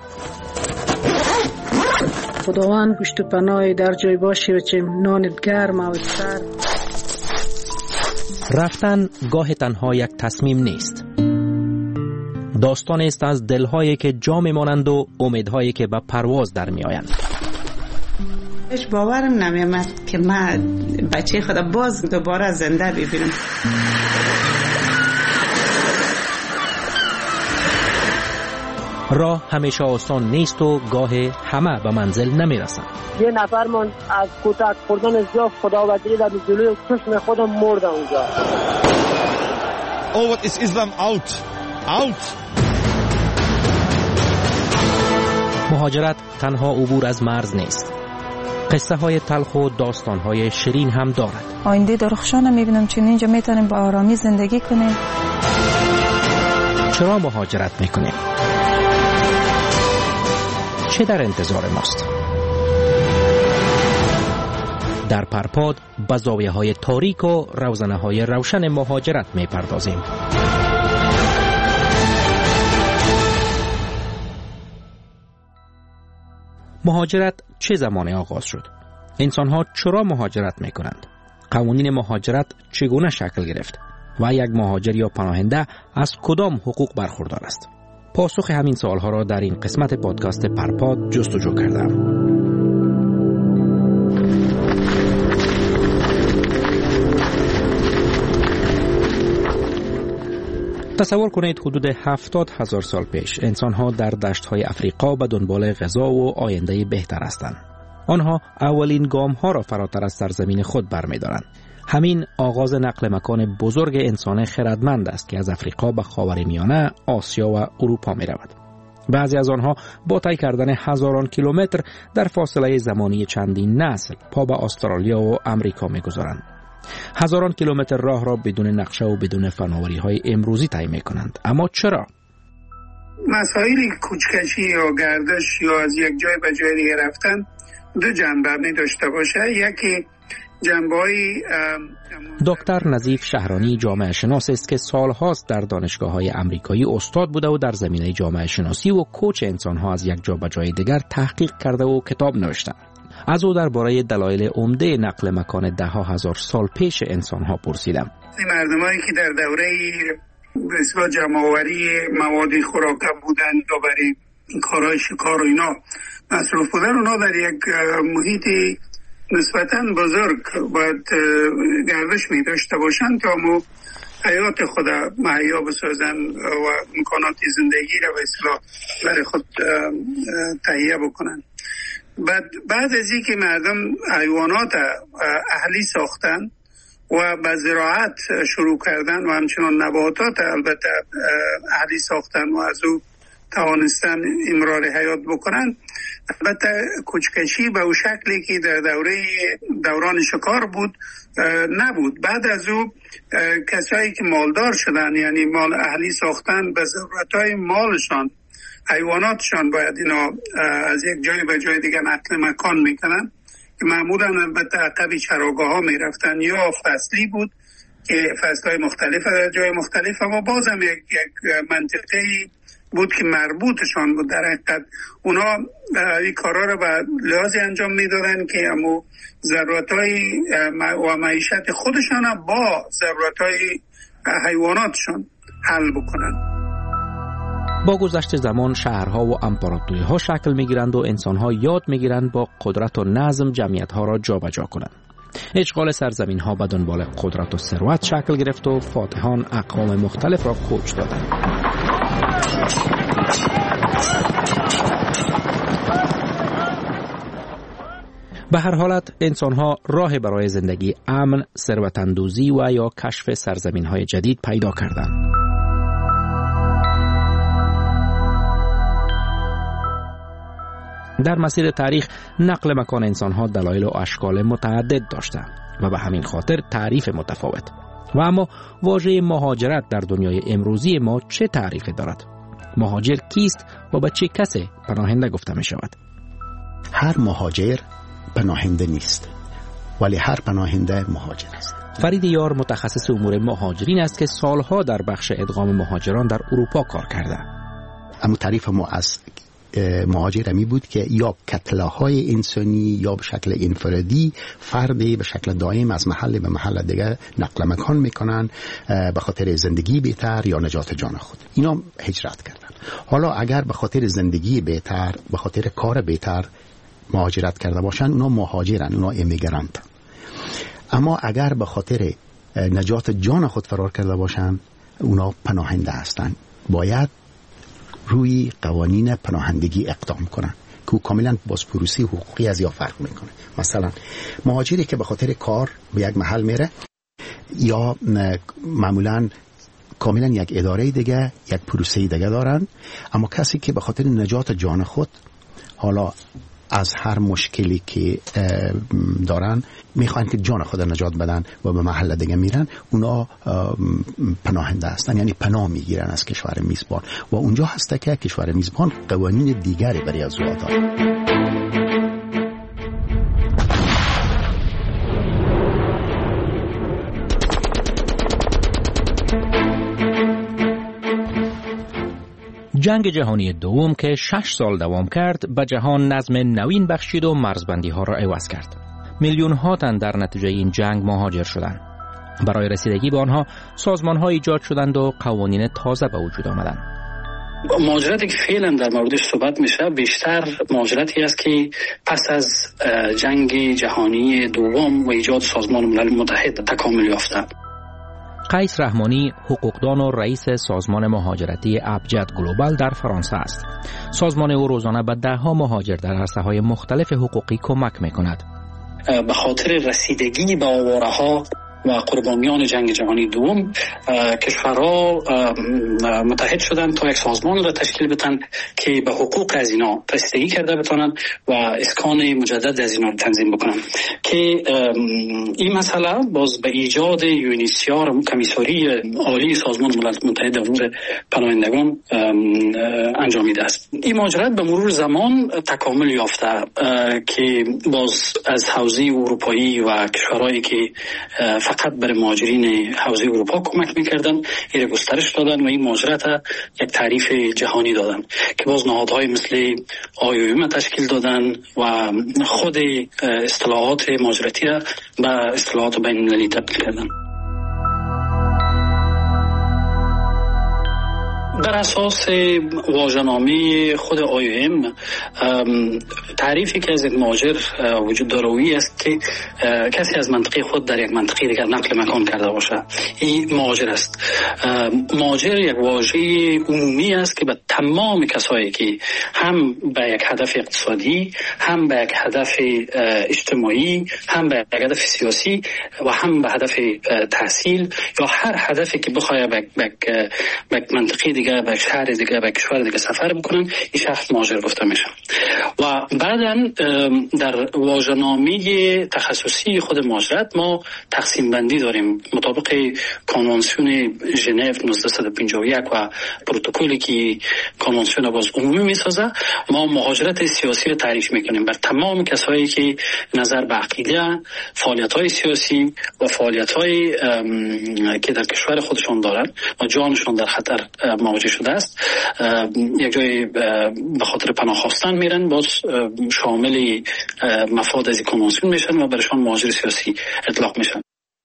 خداوند گوشت و پناهی در جای باشی و چه نانت گرم و سر. رفتن گاه تنها یک تصمیم نیست. داستان است از دلهایی که جا میمانند و امیدهایی که به پرواز در می آیند. هیچ باورم نمیامد که من بچه خودم باز دوباره زنده ببینم. راه همیشه آسان نیست و گاه همه به منزل نمی رسند. یه نفر من از کتک خوردن زیاد خداوندی در جلوی چشم خودم مرد اونجا. Oh, what is Islam out? Out! مهاجرت تنها عبور از مرز نیست. قصه های تلخ و داستان های شیرین هم دارد. آینده درخشان میبینم چون اینجا میتونیم با آرامی زندگی کنیم. چرا مهاجرت میکنیم؟ چه در انتظار ماست؟ در پرپاد به زاویه های تاریک و روزنه های روشن مهاجرت میپردازیم. مهاجرت چه زمانی آغاز شد؟ انسان‌ها چرا مهاجرت می‌کنند؟ قوانین مهاجرت چگونه شکل گرفت؟ و یک مهاجر یا پناهنده از کدام حقوق برخوردار است؟ پاسخ همین سوال‌ها را در این قسمت پادکست پرپاد جستجو کردم. تصور کنید حدود هفتاد هزار سال پیش انسان‌ها در دشت‌های افریقا به دنبال غذا و آینده بهتر هستند. آنها اولین گام‌ها را فراتر از سرزمین خود برمی‌دارند. همین آغاز نقل مکان بزرگ انسان خردمند است که از افریقا به خاورمیانه، آسیا و اروپا می‌رود. بعضی از آنها با طی کردن هزاران کیلومتر در فاصله زمانی چندین نسل پا به استرالیا و آمریکا می‌گذارند. هزاران کیلومتر راه را بدون نقشه و بدون فناوری‌های امروزی طی می‌کنند. اما چرا؟ مسائل کوچکشی یا گردش یا از یک جای به جای دیگر رفتن دو جنبه می داشته باشه. یکی جنبه‌های دکتر نظیف شهرانی جامعه شناس است که سالهاست در دانشگاه‌های آمریکایی استاد بوده و در زمینه جامعه شناسی و کوچ انسان‌ها از یک جا به جای دیگر تحقیق کرده و کتاب نوشته. از او درباره دلایل عمده نقل مکان ده ها هزار سال پیش انسان‌ها پرسیدم. این مردمایی که در دوره بسیار جمع‌آوری مواد خوراکه بودن و برای کارهای شکار و اینا مصروف بودن، اونا در یک محیط نسبتاً بزرگ باید گردش می داشته باشند تا مو حیات خود مهیا بسازن و امکانات زندگی را به اصطلاح برای خود تهیه بکنن. بعد بعد از اینکه مردم حیوانات اهلی ساختن و به زراعت شروع کردن و همچنان نباتات البته اهلی ساختن و از او توانستن امرار حیات بکنن، البته کوچکشی به او شکلی که در دوره دوران شکار بود نبود. بعد از او کسایی که مالدار شدن، یعنی مال اهلی ساختن، به ضرورتهای مالشان حیواناتشان باید اینا از یک جای به جای دیگه نقل مکان میکنن که معمولا البته عقب چراگاه ها میرفتن یا فصلی بود که فصلهای مختلف در جای مختلف، اما بازم یک, یک منطقه‌ای بود که مربوطشان بود. در حقیقت اونا این کارا رو به لحاظی انجام میدادن که امو ضرورتهای و معیشت خودشان با ضرورتهای حیواناتشان حل بکنن. با گذشت زمان شهرها و امپراتوری‌ها شکل می‌گیرند و انسان‌ها یاد می‌گیرند با قدرت و نظم جمعیت‌ها را جابجا کنند. اشغال سرزمین‌ها به دنبال قدرت و ثروت شکل گرفت و فاتحان اقوام مختلف را کوچ دادند. به هر حالت انسان‌ها راه برای زندگی امن، ثروت‌اندوزی و یا کشف سرزمین‌های جدید پیدا کردند. در مسیر تاریخ نقل مکان انسان‌ها دلایل و اشکال متعدد داشته و به همین خاطر تعریف متفاوت. و اما واژه مهاجرت در دنیای امروزی ما چه تعریفی دارد؟ مهاجر کیست و به چه کسی پناهنده گفته می شود؟ هر مهاجر پناهنده نیست، ولی هر پناهنده مهاجر است. فرید یار متخصص امور مهاجرین است که سالها در بخش ادغام مهاجران در اروپا کار کرده. اما تعریف ما از مهاجر می بود که یا کتلاهای انسانی یا به شکل انفرادی فردی به شکل دائم از محل به محل دیگه نقل مکان میکنن به خاطر زندگی بهتر یا نجات جان خود. اینا هجرت کردن. حالا اگر به خاطر زندگی بهتر، به خاطر کار بهتر مهاجرت کرده باشن، اونا مهاجرن، اونا امیگرانت. اما اگر به خاطر نجات جان خود فرار کرده باشن، اونا پناهنده هستن. باید روی قوانین پناهندگی اقدام کنن که کاملا بازپرسی حقوقی از یا فرق میکنه. مثلا مهاجری که به خاطر کار به یک محل میره یا معمولا کاملا یک اداره دیگه، یک پروسه دیگه دارن، اما کسی که به خاطر نجات جان خود حالا از هر مشکلی که دارن میخوان که جان خود نجات بدن و به محل دیگه میرن، اونا پناهنده هستن، یعنی پناه میگیرن از کشور میزبان و اونجا هسته که کشور میزبان قوانین دیگری برای از او داره. جنگ جهانی دوم که شش سال دوام کرد به جهان نظم نوین بخشید و مرزبندی ها را عوض کرد. میلیون ها تن در نتیجه این جنگ مهاجر شدند. برای رسیدگی به آنها سازمان ها ایجاد شدند و قوانین تازه به وجود آمدند. مهاجرتی که فعلا در موردش صحبت میشه بیشتر مهاجرتی است که پس از جنگ جهانی دوم و ایجاد سازمان ملل متحد تکامل یافته. قیس رحمانی حقوقدان و رئیس سازمان مهاجرتی ابجد گلوبال در فرانسه است. سازمان او روزانه به ده ها مهاجر در عرصه‌های مختلف حقوقی کمک می‌کند. به خاطر رسیدگی به آواره‌ها و قربانیان جنگ جهانی دوم کشورها متحد شدند تا یک سازمان را تشکیل بدن که به حقوق از اینا رسیدگی کرده بتونن و اسکان مجدد از اینا تنظیم بکنن که این مسئله باز به ایجاد یونیسیار کمیساری عالی سازمان ملل متحد امور پناهندگان انجامیده است. این مهاجرت به مرور زمان تکامل یافته که باز از حوزه اروپایی و کشورهایی که فقط برای مهاجرین حوزه اروپا کمک میکردن این گسترش دادن و این مهاجرت یک تعریف جهانی دادن که باز نهادهای مثل آی او ام تشکیل دادن و خود اصطلاحات مهاجرتی را به اصطلاحات بین المللی تبدیل کردن. بر اساس واژه‌نامه خود آی او ام تعریفی که از یک مهاجر وجود داره است که کسی از منطقه خود در یک منطقه دیگر نقل مکان کرده باشه، این مهاجر است. مهاجر یک واژه عمومی است که به تمام کسایی که هم به یک هدف اقتصادی، هم به یک هدف اجتماعی، هم به یک هدف سیاسی و هم به هدف تحصیل یا هر هدفی که بخواد به به منطقه دیگه، به شهر دیگه، به کشور دیگه سفر بکنن، این شخص مهاجر گفته میشه. و بعداً در واژه‌نامه تخصصی خود مهاجرت ما تقسیم بندی داریم مطابق کنوانسیون ژنو نوزده پنجاه و یک و پروتکلی که کنوانسیون باز عمومی میسازه. ما مهاجرت سیاسی رو تعریف میکنیم بر تمام کسایی که نظر به عقیده، فعالیت‌های سیاسی و فعالیت‌های که در کشور خودشون دارن و جانشون در خطر مواجه شده است، یک جای به خاطر پناه خواستن میرن، باز شامل مفاد از کنوانسیون میشن و برشان مهاجر سیاسی اطلاق میشن.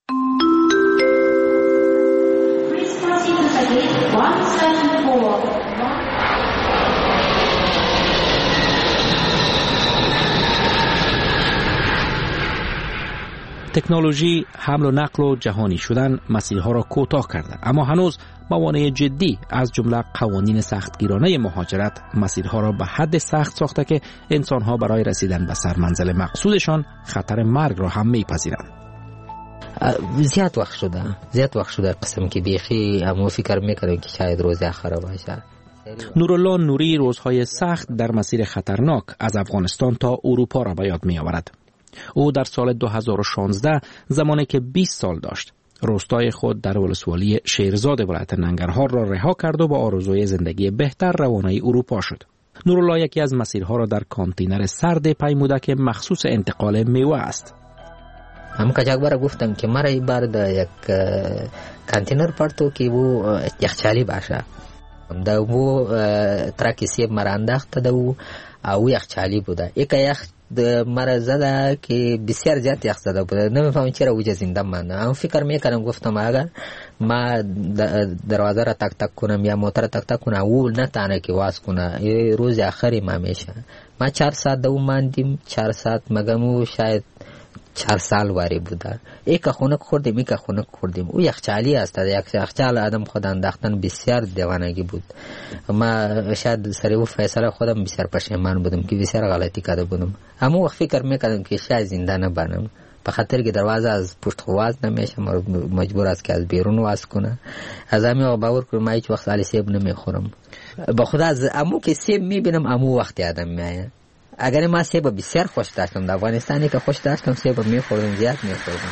تکنولوژی، حمل و نقل و جهانی شدن مسیرها را کوتاه کرده، اما هنوز موانع جدی از جمله قوانین سختگیرانه مهاجرت مسیرها را به حد سخت ساخته که انسانها برای رسیدن به سرمنزل مقصودشان خطر مرگ را هم میپذیرند. زیاد وقت شده زیاد وقت شده قسم که بیخی همو فکر میکنم که شاید روز آخر باشه. نورالله نوری روزهای سخت در مسیر خطرناک از افغانستان تا اروپا را به یاد میآورد. او در سال دو هزار و شانزده زمانی که بیست سال داشت روستای خود در ولسوالی شیرزاد ولایت ننگرهار را رها کرد و با آرزوی زندگی بهتر روانه اروپا شد. نورالله یکی از مسیرها را در کانتینر سرد پیموده که مخصوص انتقال میوه است. هم کجاکبر گفتم که مرا این بار در یک کانتینر پرتو که وہ یخچالی باشه، در وہ ترکی سیب مرا انداخت در او یخچالی بوده. یک یخ مرا زده که بسیار زیاد یخ زده بوده، نمیفهم چرا اوجه زنده مانده. هم فکر میکنم گفتم اگر ما دروازه را تک تک کنم یا موتر تک تک کنم او نتانه که واس کنه، روز آخری ما میشه. ما چهار ساعت دو ماندیم، چهار ساعت مگمو شاید چهار سال واری بوده. یک خونک خوردیم یک خونک خوردیم. او یخچالی است، یک یخچال آدم خود انداختن بسیار دیوانگی بود. ما شاید سری و فیصله خودم بسیار پشیمان بودم که بسیار غلطی کرده بودم. اما وقت فکر میکردم که شاید زنده نبانم، به خاطر که دروازه از پشت خواز نمیشه، مجبور است که از بیرون واز کنه. از همین باور کنم ما هیچ وقت سال سیب نمیخورم. به خدا از امو که سیب میبینم امو وقت یادم میاد. اگر ما سیب بسیار خوش داشتم، در افغانستانی که خوش داشتم سیب میخوردم، زیاد میخوردم.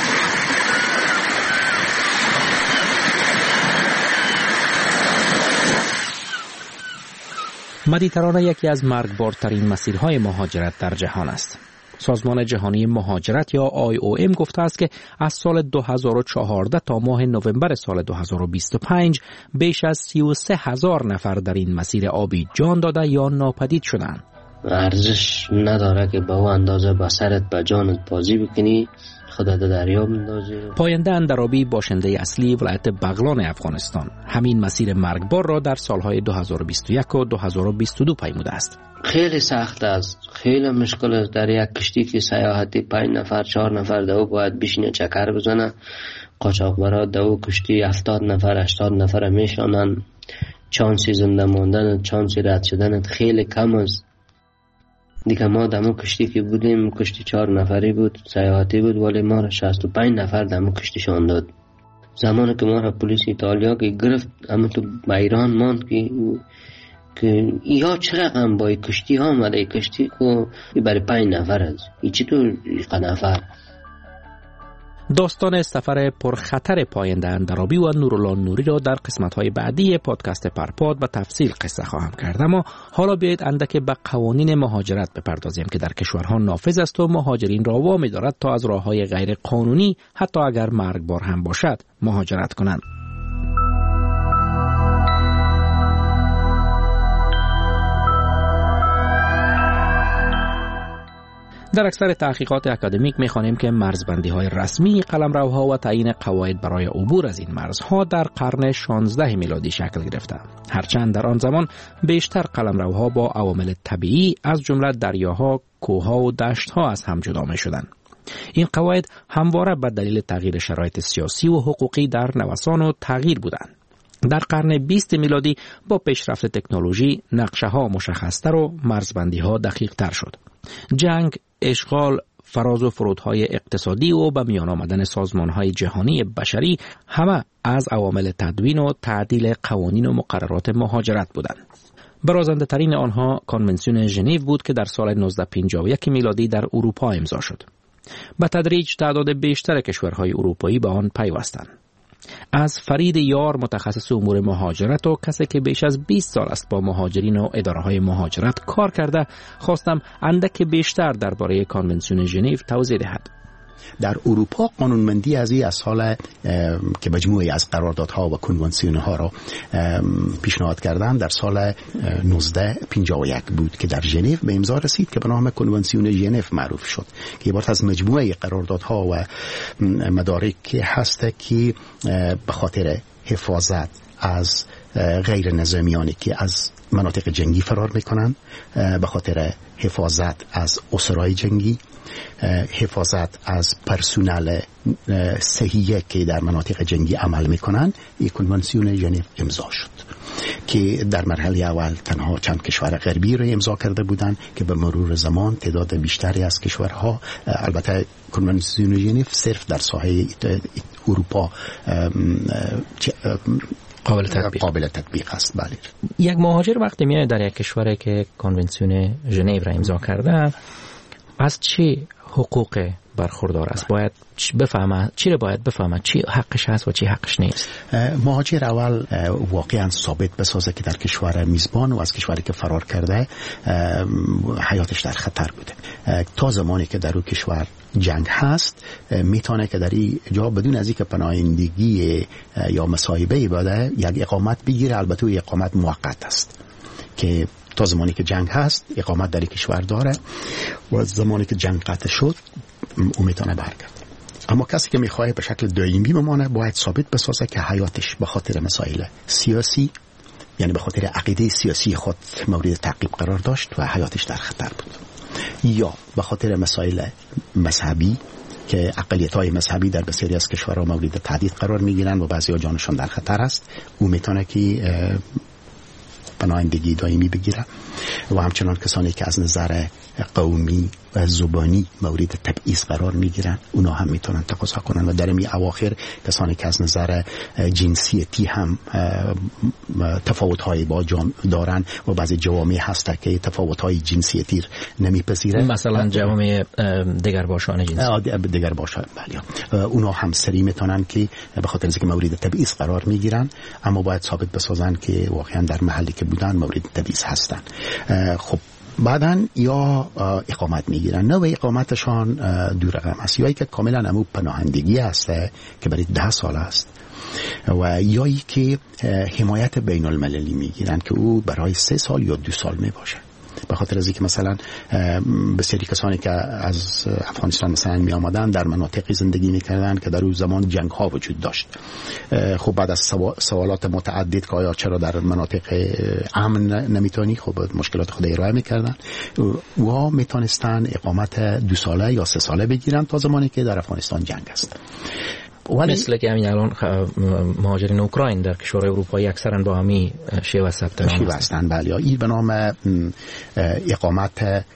مدیترانه یکی از مرگبارترین مسیرهای مهاجرت در جهان است. سازمان جهانی مهاجرت یا آی او ام گفته است که از سال دو هزار و چهارده تا ماه نوامبر سال دو هزار و بیست و پنج بیش از سی و سه هزار نفر در این مسیر آبی جان داده یا ناپدید شدند. ارزش نداره که با او اندازه با سرت با جانت بازی بکنی، خدا در دریا بندازی. پاینده اندرابی باشنده اصلی ولایت بغلان افغانستان همین مسیر مرگبار را در سالهای دو هزار و بیست و یک و دو هزار و بیست و دو پیموده است. خیلی سخت است، خیلی مشکل است. در یک کشتی که سیاحتی پنج نفر چهار نفر دو باید بشینه چکر بزنه، قاچاقبرا دو کشتی هفتاد نفر هشتاد نفر میشانن. چانسی زنده ماندن، چانسی رد شدن خیلی کم است. دیگه ما دمو کشتی که بودیم کشتی چهار نفری بود، سیاحتی بود، ولی ما را شصت و پنج نفر دمو کشتی شان داد. زمانی که ما را پلیس ایتالیا که گرفت اما تو ایران ماند که که یا چرا هم با کشتی ها آمده، کشتی که برای پنج نفر است، ای چطور نفر. داستان سفر پرخطر پاینده اندرابی و نورالله نوری را در قسمت‌های بعدی پادکست پرپاد به تفصیل قصه خواهم کرد، اما حالا بیایید اندک به قوانین مهاجرت بپردازیم که در کشورها نافذ است و مهاجرین را وامی دارد تا از راه‌های غیر قانونی حتی اگر مرگبار هم باشد مهاجرت کنند. در اکثر تحقیقات اکادمیک می‌خوانیم که مرزبندی‌های رسمی قلمروها و تعیین قواعد برای عبور از این مرزها در قرن شانزده میلادی شکل گرفته. هرچند در آن زمان بیشتر قلمروها با عوامل طبیعی از جمله دریاها، کوه‌ها و دشت‌ها از هم جدا می‌شدند. این قواعد همواره به دلیل تغییر شرایط سیاسی و حقوقی در نوسان و تغییر بودند. در قرن بیستم میلادی با پیشرفت تکنولوژی نقشه‌ها مشخص‌تر و مرزبندی‌ها دقیق‌تر شد. جنگ، اشغال، فراز و فرودهای اقتصادی و به میان آمدن سازمان‌های جهانی بشری همه از عوامل تدوین و تعدیل قوانین و مقررات مهاجرت بودند. برازنده ترین آنها کنونسیون ژنو بود که در سال نوزده پنجاه و یک میلادی در اروپا امضا شد. به تدریج تعداد بیشتر کشورهای اروپایی به آن پیوستند. از فرید یار، متخصص امور مهاجرت و کسی که بیش از بیست سال است با مهاجرین و اداره‌های مهاجرت کار کرده، خواستم اندک بیشتر درباره کنونسیون ژنو توضیح دهد. در اروپا قانونمندی از این از سال که مجموعه از قراردادها و کنوانسیون ها را پیشنهاد کردن در سال نوزده پنجاه و یک بود که در ژنو به امضا رسید که به نام کنوانسیون ژنو معروف شد، که عبارت از مجموعه قراردادها و مدارک هست که به خاطر حفاظت از غیر نظامیانی که از مناطق جنگی فرار میکنن، به خاطر حفاظت از اسرای جنگی، حفاظت از پرسونل صحیحه که در مناطق جنگی عمل میکنن، این کنوانسیون ژنو امضا شد که در مرحله اول تنها چند کشور غربی را امضا کرده بودند که به مرور زمان تعداد بیشتری از کشورها، البته کنوانسیون ژنو صرف در ساحه اروپا قابل تطبیق قابل تطبیق است. بله. یک مهاجر وقتی میاد در یک کشوری که کنونسیون ژنو را امضا کرده، از چه حقوق برخوردار است؟ باید بفهمه چی را باید بفهمه، چی حقش هست و چی حقش نیست. مهاجر اول واقعا ثابت بسازه که در کشور میزبان و از کشوری که فرار کرده حیاتش در خطر بوده. تا زمانی که در اون کشور جنگ هست میتونه که در این جا بدون از اینکه پناهندگی یا مصاحبه بده یک اقامت بگیره. البته این اقامت موقت است که تا زمانی که جنگ هست اقامت در کشور داره و از زمانی که جنگ قطع شد او میتونه برگرده. اما کسی که میخواه به شکل دائمی بمانه باید ثابت بسازه که حیاتش به خاطر مسائل سیاسی، یعنی به خاطر عقیده سیاسی خود مورد تعقیب قرار داشت و حیاتش در خطر بود، یا به خاطر مسائل مذهبی که اقلیت‌های مذهبی در بسیاری از کشورها مورد تهدید قرار میگیرن و بعضی‌ها جانشان در خطر است، او میتونه که پناهندگی دائمی بگیره. و همچنان کسانی که از نظر قومی و زبانی مورد تبعیض قرار میگیرن اونا هم میتونن تقاضا کنن. و در می اواخر کسانی که از نظر جنسیتی هم تفاوت‌های با جام دارن و بعضی جوامع هست که تفاوت‌های جنسیتی نمیپذیره، مثلا جوامع دگرباشان جنسی دگرباشان بله، اونا هم سری میتونن که به خاطر اینکه مورد تبعیض قرار میگیرن اما باید ثابت بسازن که واقعا در محلی که بودن مورد تبعیض هستن. خب بعدن یا اقامت میگیرن، نوع اقامتشان دو رقم است، یا ای که کاملا امو پناهندگی است که برای ده سال است، و یا ای که حمایت بین المللی میگیرن که او برای سه سال یا دو سال میباشه. به خاطر از اینکه مثلا بسیاری کسانی که از افغانستان مثلا می آمدن در مناطقی زندگی میکردن که در اون زمان جنگ ها وجود داشت. خب بعد از سوالات متعدد که آیا چرا در مناطق امن نمیتونی، خب مشکلات خود ارائه میکردن و میتونستن اقامت دو ساله یا سه ساله بگیرن تا زمانی که در افغانستان جنگ است. مثل که همین الان مهاجرین اوکراین در کشورهای اروپایی اکثرا با همین شیوه ثبت نام هستند. بله، این به نام اقامت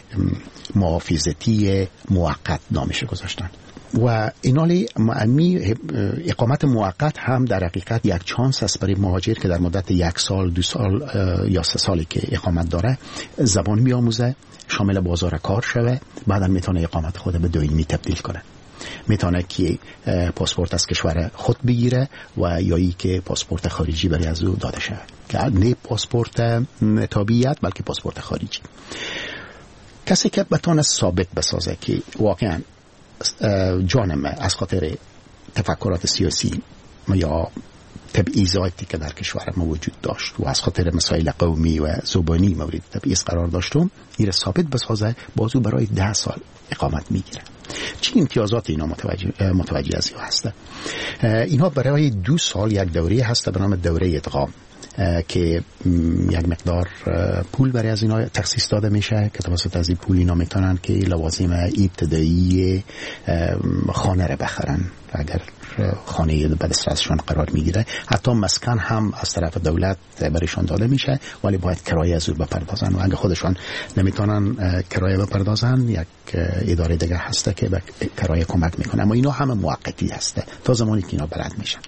محافظتی موقت نامش گذاشتن. و اینالی می اقامت موقت هم در حقیقت یک چانس است برای مهاجر که در مدت یک سال، دو سال یا سه سالی که اقامت داره زبان بیاموزه، شامل بازار کار شوه، بعدا میتونه اقامت خود به دائمی تبدیل کنه. میتونه که پاسپورت از کشور خود بگیره و یا ای که پاسپورت خارجی برای از او داده شود، که نه پاسپورت تابعیت بلکه پاسپورت خارجی. کسی که بتونه ثابت بسازه که واقعا جانم از خاطر تفکرات سیاسی یا تبعیضاتی که در کشور ما وجود داشت و از خاطر مسائل قومی و زبانی مورد تبعیض قرار داشتم، این ثابت بسازه، بازو برای ده سال اقامت میگیره. چه امتیازات اینا متوجه متوجه از هسته؟ اینا برای دو سال یک دوره هسته به نام دوره ادغام که یک مقدار پول برای از اینا تخصیص داده میشه که توسط از این پول اینا میتونن که لوازم ابتدایی خانه رو بخرن اگر خانه به دسترسشون قرار میگیره. حتی مسکن هم از طرف دولت برایشون داده میشه ولی باید کرایه از اون بپردازن و اگه خودشون نمیتونن کرایه بپردازن یک اداره دیگه هسته که به کرایه کمک میکنه، اما اینا همه موقتی هسته تا زمانی که اینا بلد میشن.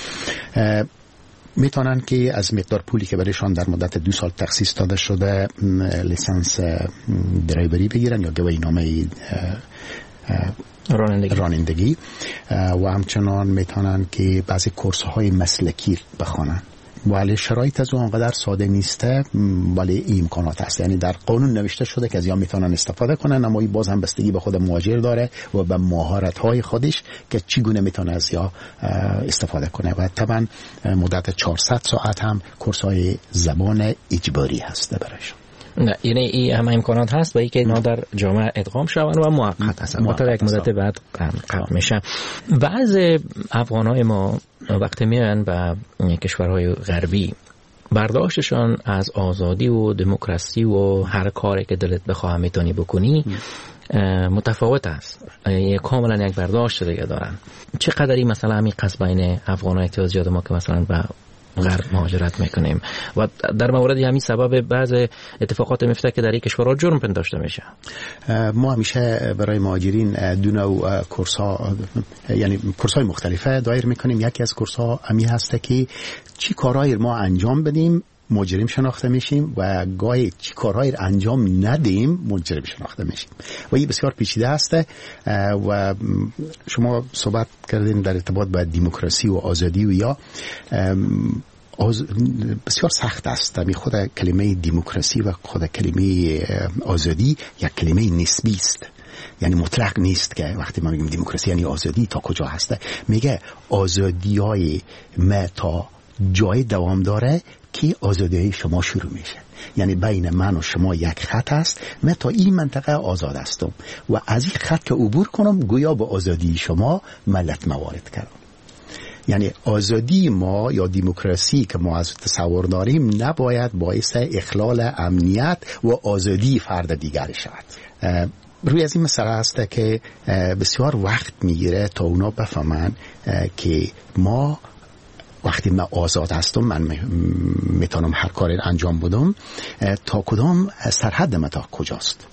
میتونن که از مقدار پولی که برایشان در مدت دو سال تخصیص داده شده لیسانس درایوری بگیرن یا گواهینامه رانندگی. رانندگی و همچنان میتونن که بعضی کورس های مسلکی بخوانن ولی شرایط از اون قدر ساده نیسته ولی این امکانات هست. یعنی در قانون نوشته شده که از یا میتونن استفاده کنن اما این باز هم بستگی به خود مهاجر داره و به مهارت های خودش که چگونه میتونه از یا استفاده کنه و طبعا مدت چهارصد ساعت هم کورس های زبان اجباری هست برایشون. نه یعنی این همه امکانات هست و ای که اینا در جامعه ادغام شوند و موقت هستن با تا یک مدت بعد قطع میشن. بعض افغانای ما وقتی میان به کشورهای غربی برداشتشان از آزادی و دموکراسی و هر کاری که دلت بخواه میتونی بکنی متفاوت است، کاملا یک برداشت دیگه دارن. چقدری مثلا همین قصد بین افغانای احتیاجات ما که مثلا به غرب مهاجرت میکنیم و در مورد همین سبب بعض اتفاقات میفته که در این کشورها جرم پنداشته میشه. ما همیشه برای مهاجرین دو نوع کورس ها یعنی کورس های مختلفه دایر میکنیم. یکی از کورس ها امی هسته که چی کارهایی ما انجام بدیم مجرم شناخته میشیم و گاهی چی کارهایی انجام ندیم مجرم شناخته میشیم و این بسیار پیچیده هسته و شما صحبت کردین در ارتباط با دموکراسی و آزادی و یا آز... بسیار سخت است. می خود کلمه دموکراسی و خود کلمه آزادی یک کلمه نسبی است، یعنی مطلق نیست که وقتی ما میگیم دموکراسی یعنی آزادی تا کجا هسته. میگه آزادی های ما تا جای دوام داره که آزادی شما شروع میشه، یعنی بین من و شما یک خط است، من تا این منطقه آزاد هستم و از این خط که عبور کنم گویا به آزادی شما ملت موارد کردم. یعنی آزادی ما یا دموکراسی که ما از تصور داریم نباید باعث اخلال امنیت و آزادی فرد دیگری شود. روی از این مسئله هسته که بسیار وقت میگیره تا اونا بفهمن که ما وقتی من آزاد هستم من میتونم هر کاری انجام بدم تا کدام سرحد من تا کجاست.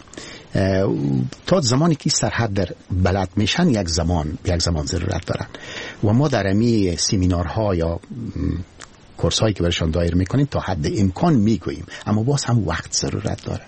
تا زمانی که سرحد در بلد میشن یک زمان یک زمان ضرورت دارن و ما در امی سیمینارها یا کورس هایی که برشان دایر میکنیم تا حد امکان میگوییم اما باز هم وقت ضرورت داره.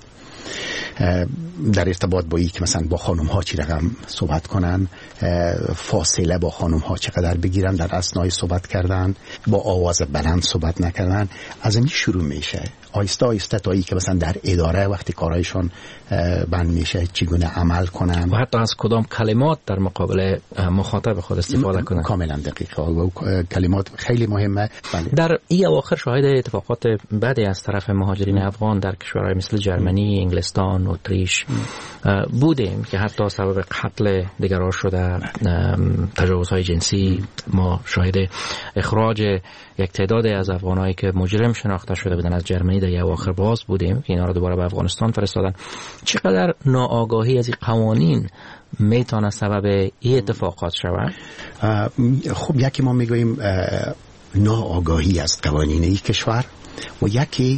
در ارتباط با این که مثلا با خانم ها چی رقم صحبت کنن، فاصله با خانم ها چقدر بگیرن در اثنای صحبت کردن، با آواز بلند صحبت نکردن، از این شروع میشه آیسته آیسته تا ای که مثلا در اداره وقتی کارایشون بند میشه چگونه عمل کنن و حتی از کدام کلمات در مقابل مخاطب خود استفاده کنن. کاملا دقیق و کلمات خیلی مهمه. بله. در این اواخر شاهد اتفاقات بعدی از طرف مهاجرین افغان در کشورهای مثل جرمنی، انگلستان، اتریش بودیم که حتی سبب قتل دیگران شده، تجاوزهای جنسی. ما شاهد اخراج یک تعداد از افغانایی که مجرم شناخته شده بودن از جرمنی در اواخر باز بودیم که اینا رو دوباره به افغانستان فرستادن. چقدر ناآگاهی از این قوانین میتونه سبب این اتفاقات شود؟ خب یکی ما میگوییم ناآگاهی از قوانین این کشور و یکی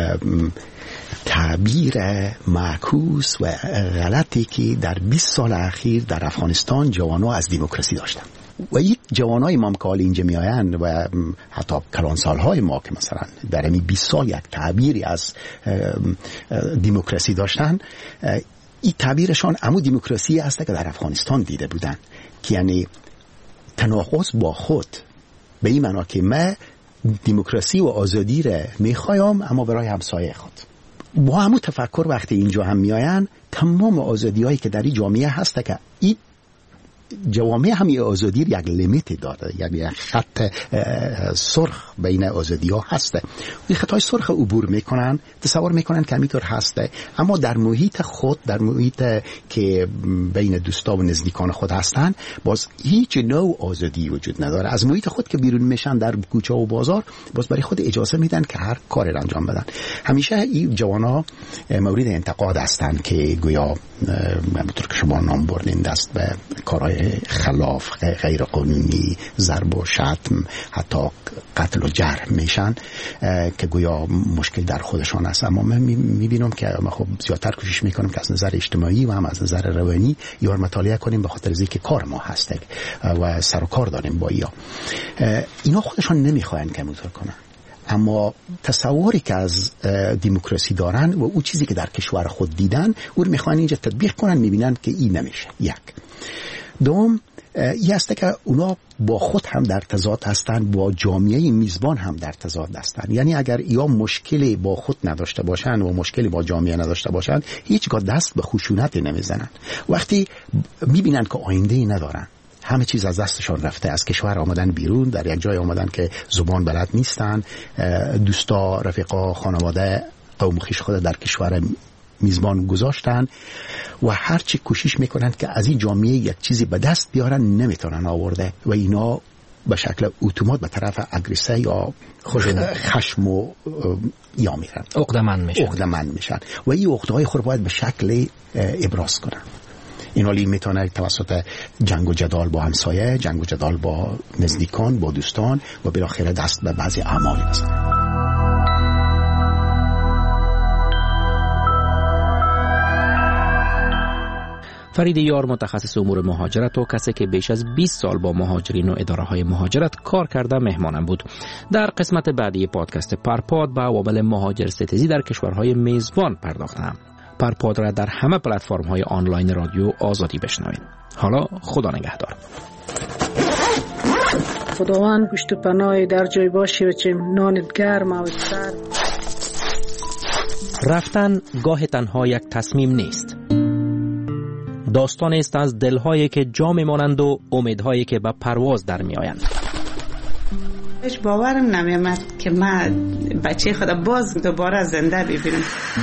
تعبیر معکوس و غلطی که در بیست سال اخیر در افغانستان جوانها از دموکراسی داشتن و یک جوانای ما که اینجا می آیند و حتی کلان سالهای ما که مثلا در این بیست سال یک تعبیری از دموکراسی داشتن، این تعبیرشان امو دموکراسی است که در افغانستان دیده بودن که یعنی تناقض با خود، به این معنا که من دموکراسی و آزادی را میخوایم اما برای همسایه خود. با همون تفکر وقتی اینجا هم میآیند تمام آزادی‌هایی که در این جامعه هست که این جوامع هم آزادی یک لیمیت داره، یعنی یک خط سرخ بین آزادی ها هسته. این خطای سرخ عبور میکنن، تصور میکنن که همینطور هسته، اما در محیط خود، در محیط که بین دوستا و نزدیکان خود هستن، باز هیچ نوع آزادی وجود نداره. از محیط خود که بیرون میشن در کوچه و بازار، باز برای خود اجازه میدن که هر کاری را انجام بدن. همیشه این جوانا مورد انتقاد هستند که گویا همونطور که شما نام بردین دست به کارهای خلاف، غیر قانونی، ضرب و شتم، حتی قتل و جرح میشن که گویا مشکل در خودشان است. اما من میبینم که ما خب زیادتر کوشش میکنم که از نظر اجتماعی و هم از نظر روانی یار مطالعه کنیم، به خاطر اینکه کار ما هست و سر و کار داریم با یا اینا خودشان نمیخواین که همونطور کنن. اما تصوری که از دموکراسی دارن و اون چیزی که در کشور خود دیدن اون میخوان اینجا تطبیق کنن، میبینن که این نمیشه. یک دوم این هسته که اونا با خود هم در تضاد هستن، با جامعه میزبان هم در تضاد هستن. یعنی اگر یا مشکلی با خود نداشته باشن و مشکلی با جامعه نداشته باشن، هیچگاه دست به خشونت نمیزنن. وقتی میبینن که آینده ندارن، همه چیز از دستشان رفته، از کشور آمدن بیرون، در یک جای آمدن که زبان بلد نیستن، دوستا، رفیقا، خانواده، قوم خویش خود در کشور میزبان گذاشتن و هرچی کوشش میکنن که از این جامعه یک چیزی به دست بیارن نمیتونن آورده و اینا به شکل اتومات به طرف اگریسه یا خشم و یا میرن، عقده‌مند میشن عقده‌مند میشن و این عقده‌های خود باید به شکل ابراز کنن. این حالی میتونه توسط جنگ و جدال با همسایه، جنگ و جدال با نزدیکان، با دوستان و بالاخره دست به بعضی اعمال بزنن. فرید یار متخصص امور مهاجرت و کسی که بیش از بیست سال با مهاجرین و اداره‌های مهاجرت کار کرده مهمانم بود. در قسمت بعدی پادکست پرپاد به عوامل مهاجر ستیزی در کشورهای میزبان پرداختم. پرپاد را در همه پلتفرم‌های آنلاین رادیو آزادی بشنوید. حالا خدا نگهدار. خداوند پشت و پناه در جای باشی و چه نانت گرم و سر. رفتن گاه تنها یک تصمیم نیست. داستان است از دلهایی که جا می‌مانند و امیدهایی که به پرواز در می‌آیند. هیچ باورم نمی‌آمد که من بچه خودم باز دوباره زنده ببینم.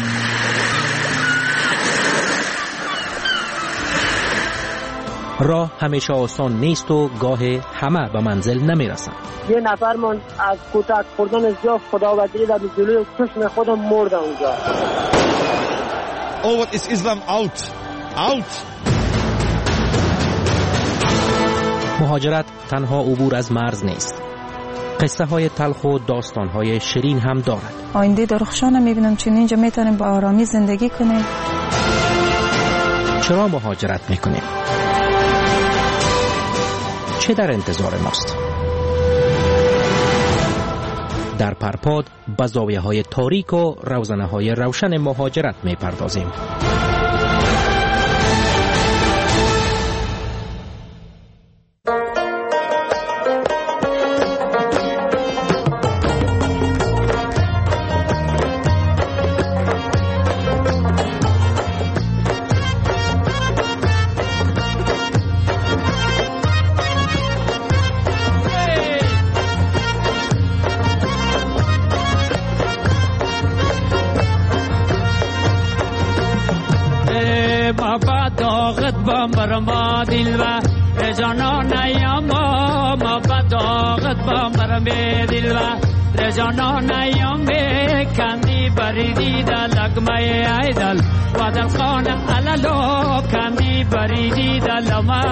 راه همیشه آسان نیست و گاه همه به منزل نمی‌رسند. یه نفر من از کتک خوردن زیاد خداوندی در جلوی چشم خودم مردم اونجا. Oh, what is Islam out? Out! مهاجرت تنها عبور از مرز نیست. قصه های تلخ و داستان های شیرین هم دارد. آینده درخشان میبینم چون اینجا میتونیم با آرامی زندگی کنیم. چرا مهاجرت میکنیم؟ چه در انتظار ماست؟ در پرپاد به زاویه های تاریک و روزنه های روشن مهاجرت میپردازیم. برما دل و رجانان ایام ما بداغت با مرم دل و رجانان ایام کندی بریدی در لگمه ایدل و در خانه علالو کندی بریدی در لما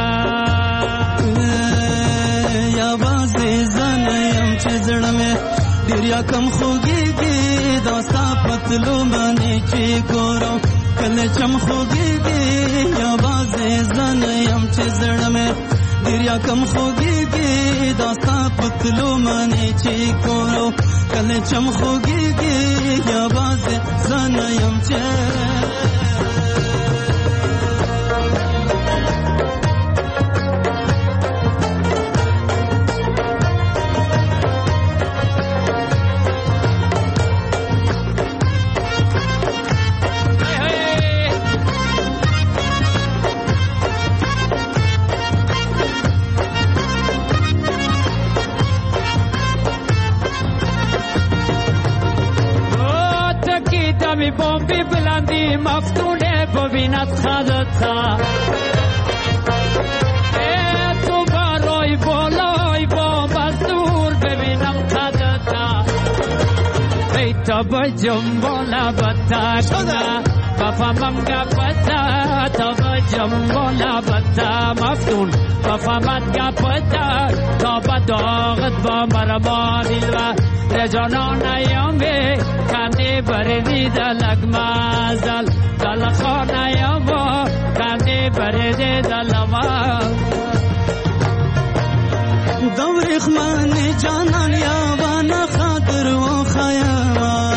یا بازی زنیم چه زړمه دریا کم خوږیږي داستا پتلو باندې چې ګورم کله چم خوږیږي یا بازی زنیم چه زړمه دریا کم خوږیږي داستا پتلو باندې چې ګورم کله چم خوږیږي یا بازی زنیم چه یابی مفتونه ببیند خدتا تو برای بالای با مزدور ببینم خدتا ای تا با جنبالا بتا بفهمم گپتا تا با جنبالا بتا مفتون بفهمت گپتا تا با داغت با مرما دیلوا رجانان ایامی کندی بردی دلک مازل دل خان ایاما کندی بردی دل مازل دورخ من جانان یابان خاطر و خیاما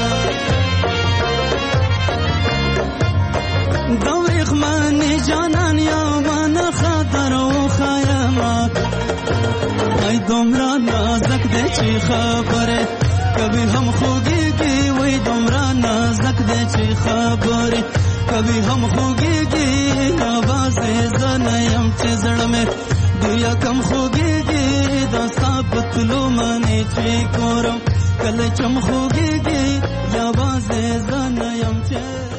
دورخ من جانان یابان خاطر و خیاما ای دمرا نازک ده چی خبره کبھی ہم خوگی گی وہی دمرا نازک دے چی خبره کبھی ہم خوگی گی آواز زنیم چی زڑ میں دیا کم خوگی گی دستا پتلو مانی چی کورم کل چم خوگی گی آواز زنیم چی